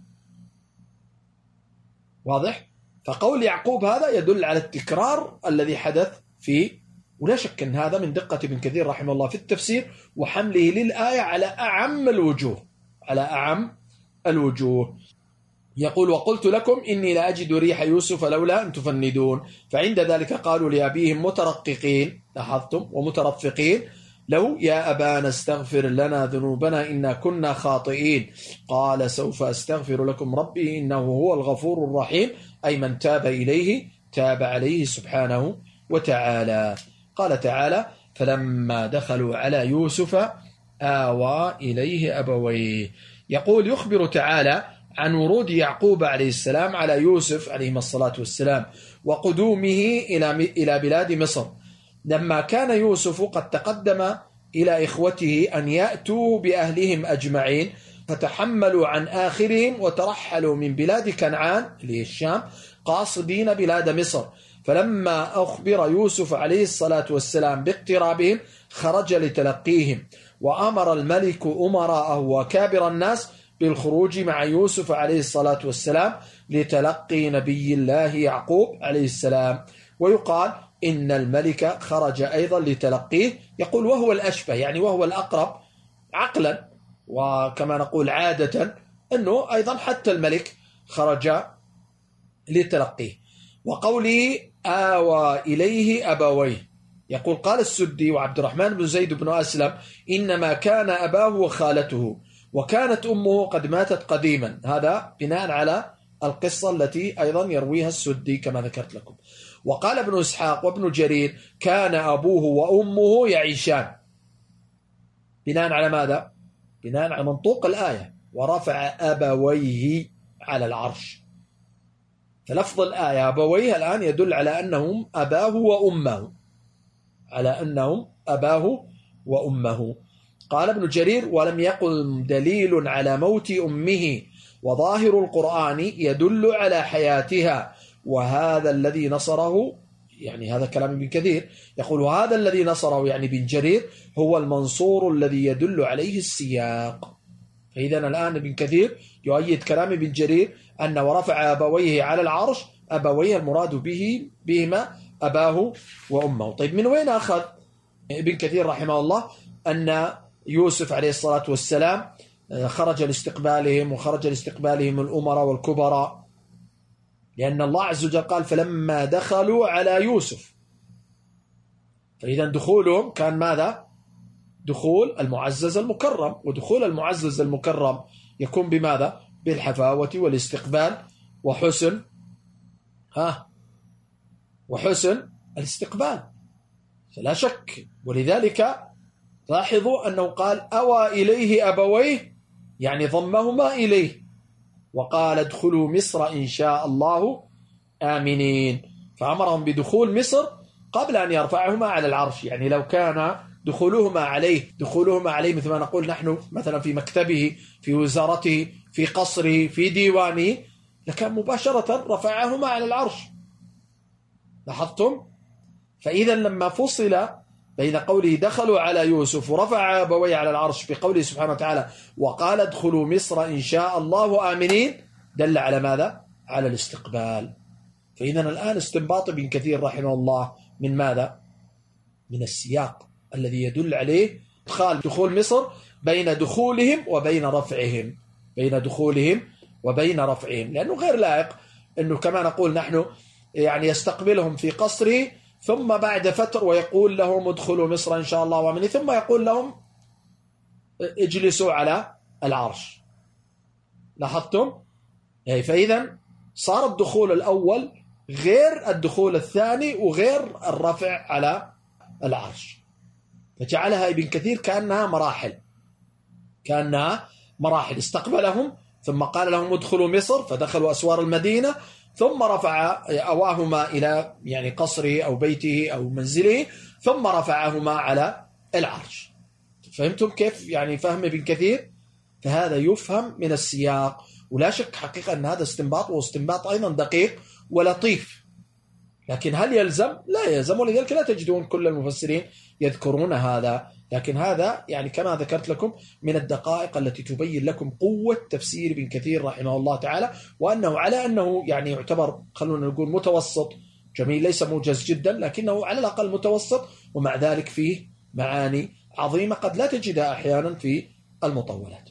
واضح؟ فقول يعقوب هذا يدل على التكرار الذي حدث فيه، ولا شك أن هذا من دقة ابن كثير رحمه الله في التفسير وحمله للآية على أعم الوجوه، على أعم الوجوه. يقول وقلت لكم إني لا أجد ريح يوسف لولا أن تفندون. فعند ذلك قالوا لأبيهم مترققين، لاحظتم، ومترفقين لو يا أبانا استغفر لنا ذنوبنا إنا كنا خاطئين. قال سوف أستغفر لكم ربي إنه هو الغفور الرحيم، أي من تاب إليه تاب عليه سبحانه وتعالى. قال تعالى فلما دخلوا على يوسف آوى إليه أبويه. يقول يخبر تعالى عن ورود يعقوب عليه السلام على يوسف عليه الصلاة والسلام وقدومه إلى بلاد مصر، لما كان يوسف قد تقدم إلى إخوته أن يأتوا بأهلهم أجمعين، فتحملوا عن آخرهم وترحلوا من بلاد كنعان اللي الشام قاصدين بلاد مصر. فلما أخبر يوسف عليه الصلاة والسلام باقترابهم خرج لتلقيهم، وأمر الملك أمراءه وكابر الناس بالخروج مع يوسف عليه الصلاة والسلام لتلقي نبي الله يعقوب عليه السلام. ويقال إن الملك خرج أيضا لتلقيه، يقول وهو الأشبه، يعني وهو الأقرب عقلا، وكما نقول عادة أنه أيضا حتى الملك خرج لتلقيه. وقوله آوى إليه أبويه، يقول قال السدي وعبد الرحمن بن زيد بن أسلم إنما كان أباه وخالته، وكانت أمه قد ماتت قديما. هذا بناء على القصة التي أيضا يرويها السدي كما ذكرت لكم. وقال ابن إسحاق وابن جرير كان أبوه وأمه يعيشان، بناء على ماذا؟ بناء على منطوق الآية ورفع أبويه على العرش. فلفظ الآية أبويه الآن يدل على أنهم أباه وأمه، على أنهم أباه وأمه. قال ابن جرير ولم يقل دليل على موت أمه، وظاهر القرآن يدل على حياتها، وهذا الذي نصره، يعني هذا كلام ابن كثير، يقول هذا الذي نصره يعني ابن جرير هو المنصور الذي يدل عليه السياق. فإذا الآن ابن كثير يؤيد كلام ابن جرير أن ورفع أبويه على العرش، أبويه المراد به بهما أباه وأمه. طيب من وين أخذ ابن كثير رحمه الله أن يوسف عليه الصلاة والسلام خرج لاستقبالهم وخرج لاستقبالهم الأمراء والكبراء؟ لأن الله عز وجل قال فلما دخلوا على يوسف، فإذا دخولهم كان ماذا؟ دخول المعزز المكرم، ودخول المعزز المكرم يكون بماذا؟ بالحفاوة والاستقبال وحسن ها وحسن الاستقبال، فلا شك. ولذلك لاحظوا أنه قال أوى إليه أبويه، يعني ضمهما إليه، وقال ادخلوا مصر إن شاء الله آمنين، فأمرهم بدخول مصر قبل أن يرفعهما على العرش. يعني لو كان دخولهما عليه دخولهما عليه مثل ما نقول نحن مثلا في مكتبه، في وزارته، في قصره، في ديوانه، لكان مباشرة رفعهما على العرش. لاحظتم؟ فإذا لما فصل بين قوله دخلوا على يوسف ورفع أبويه على العرش بقوله سبحانه وتعالى وقال ادخلوا مصر إن شاء الله آمنين، دل على ماذا؟ على الاستقبال. فإذا الآن استنباط ابن كثير رحمه الله من ماذا؟ من السياق الذي يدل عليه إدخال دخول مصر بين دخولهم وبين رفعهم، بين دخولهم وبين رفعهم، لأنه غير لائق أنه كما نقول نحن يعني يستقبلهم في قصره ثم بعد فترة ويقول لهم ادخلوا مصر إن شاء الله وآمنين، ثم يقول لهم اجلسوا على العرش. لاحظتم؟ فإذا صار الدخول الأول غير الدخول الثاني وغير الرفع على العرش، فجعلها ابن كثير كأنها مراحل، كأنها مراحل. استقبلهم ثم قال لهم ادخلوا مصر فدخلوا أسوار المدينة، ثم رفع أواهما إلى يعني قصره أو بيته أو منزله، ثم رفعهما على العرش. فهمتم كيف يعني فهم ابن كثير؟ فهذا يفهم من السياق، ولا شك حقيقة أن هذا استنباط، واستنباط أيضا دقيق ولطيف، لكن هل يلزم؟ لا يلزم، ولذلك لا تجدون كل المفسرين يذكرون هذا، لكن هذا يعني كما ذكرت لكم من الدقائق التي تبين لكم قوة تفسير ابن كثير رحمه الله تعالى، وأنه على أنه يعني يعتبر خلونا نقول متوسط جميل، ليس موجز جدا لكنه على الأقل متوسط، ومع ذلك فيه معاني عظيمة قد لا تجدها أحيانا في المطولات.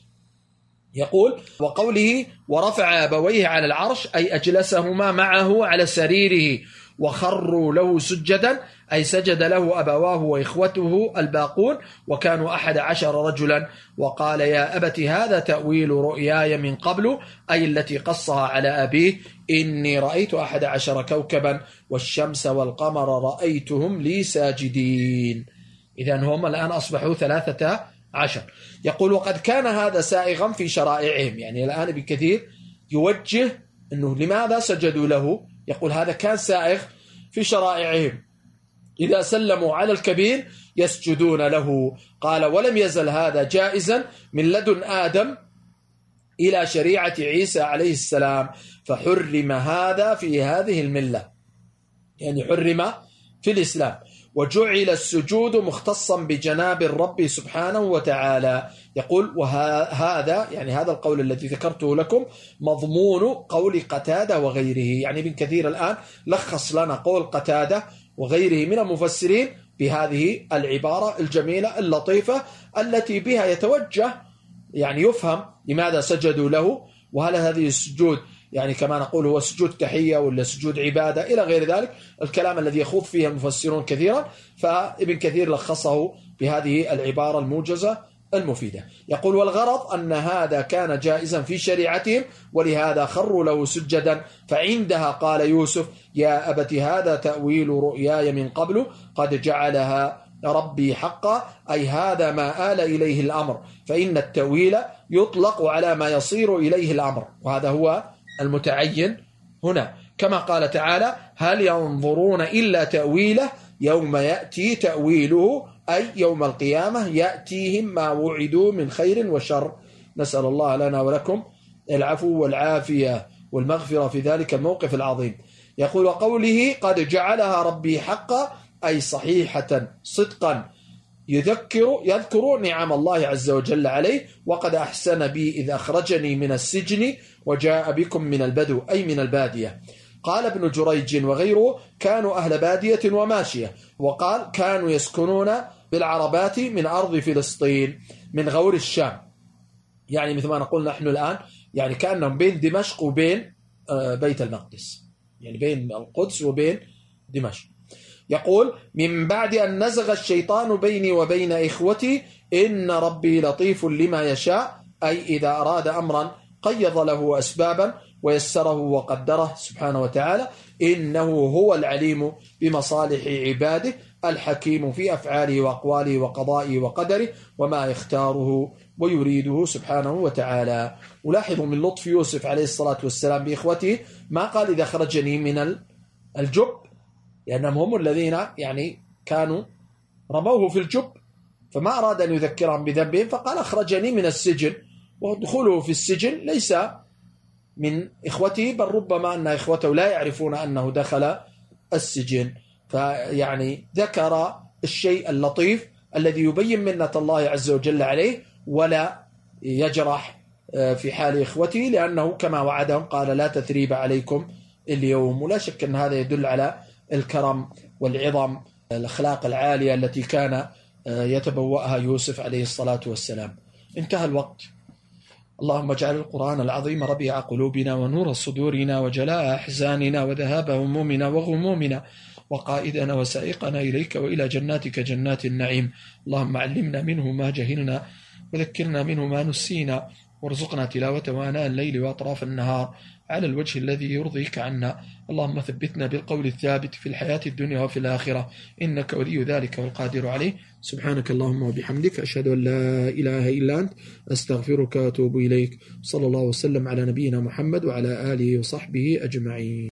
يقول وقوله ورفع أبويه على العرش أي أجلسهما معه على سريره وخروا له سجدا، أي سجد له أبواه وإخوته الباقون وكانوا أحد عشر رجلا، وقال يا أبت هذا تأويل رؤياي من قبل، أي التي قصها على أبيه، إني رأيت أحد عشر كوكبا والشمس والقمر رأيتهم لي ساجدين. إذن هم الآن أصبحوا ثلاثة عشر. يقول وقد كان هذا سائغا في شرائعهم، يعني الآن ابن كثير يوجه أنه لماذا سجدوا له، يقول هذا كان سائغ في شرائعهم، إذا سلموا على الكبير يسجدون له. قال ولم يزل هذا جائزا من لدن آدم إلى شريعة عيسى عليه السلام، فحرم هذا في هذه الملة، يعني حرم في الإسلام، وجعل السجود مختصا بجناب الرب سبحانه وتعالى. يقول وهذا يعني هذا القول الذي ذكرته لكم مضمون قول قتادة وغيره، يعني ابن كثير الآن لخص لنا قول قتادة وغيره من المفسرين بهذه العبارة الجميلة اللطيفة التي بها يتوجه يعني يفهم لماذا سجدوا له، وهل هذه السجود يعني كما نقول هو سجود تحية ولا سجود عبادة إلى غير ذلك، الكلام الذي يخوض فيه المفسرون كثيرا، فابن كثير لخصه بهذه العبارة الموجزة المفيدة. يقول: والغرض أن هذا كان جائزا في شريعتهم ولهذا خروا له سجدا، فعندها قال يوسف: يا أبت هذا تأويل رؤياي من قبل قد جعلها ربي حقا، أي هذا ما آل إليه الأمر، فإن التأويل يطلق على ما يصير إليه الأمر، وهذا هو المتعين هنا، كما قال تعالى: هل ينظرون إلا تأويله يوم يأتي تأويله، أي يوم القيامة يأتيهم ما وعدوا من خير وشر. نسأل الله لنا ولكم العفو والعافية والمغفرة في ذلك الموقف العظيم. يقول: وقوله قد جعلها ربي حقا، أي صحيحة صدقا، يذكر يذكر نعم الله عز وجل عليه، وقد أحسن بي إذ أخرجني من السجن وجاء بكم من البدو، أي من البادية. قال ابن جريج وغيره: كانوا أهل بادية وماشية. وقال: كانوا يسكنون بالعربات من أرض فلسطين من غور الشام، يعني مثل ما نقول نحن الآن، يعني كأنهم بين دمشق وبين بيت المقدس، يعني بين القدس وبين دمشق. يقول: من بعد أن نزغ الشيطان بيني وبين إخوتي إن ربي لطيف لما يشاء، أي إذا أراد أمرا قيض له أسبابا ويسره وقدره سبحانه وتعالى، إنه هو العليم بمصالح عباده الحكيم في أفعاله وأقواله وقضائه وقدره وما يختاره ويريده سبحانه وتعالى. ولاحظوا من لطف يوسف عليه الصلاة والسلام بإخوته ما قال إذا خرجني من الجب، لأنهم هم الذين يعني كانوا رموه في الجب، فما أراد أن يذكرهم بذنبهم فقال أخرجني من السجن، ودخوله في السجن ليس من إخوته، بل ربما أن إخوته لا يعرفون أنه دخل السجن. فيعني ذكر الشيء اللطيف الذي يبين منة الله عز وجل عليه ولا يجرح في حال إخوته، لأنه كما وعدهم قال: لا تثريب عليكم اليوم. ولا شك أن هذا يدل على الكرم والعظم، الأخلاق العالية التي كان يتبوأها يوسف عليه الصلاة والسلام. انتهى الوقت. اللهم اجعل القرآن العظيم ربيع قلوبنا ونور صدورنا وجلاء أحزاننا وذهاب همومنا وغمومنا وقائدنا وسائقنا إليك وإلى جناتك جنات النعيم. اللهم علمنا منه ما جهلنا وذكرنا منه ما نسينا، وارزقنا تلاوته آناء الليل وأطراف النهار على الوجه الذي يرضيك عنا. اللهم ثبتنا بالقول الثابت في الحياة الدنيا وفي الآخرة، إنك ولي ذلك والقادر عليه. سبحانك اللهم وبحمدك، أشهد أن لا إله إلا أنت، أستغفرك وأتوب إليك. صلى الله وسلم على نبينا محمد وعلى آله وصحبه أجمعين.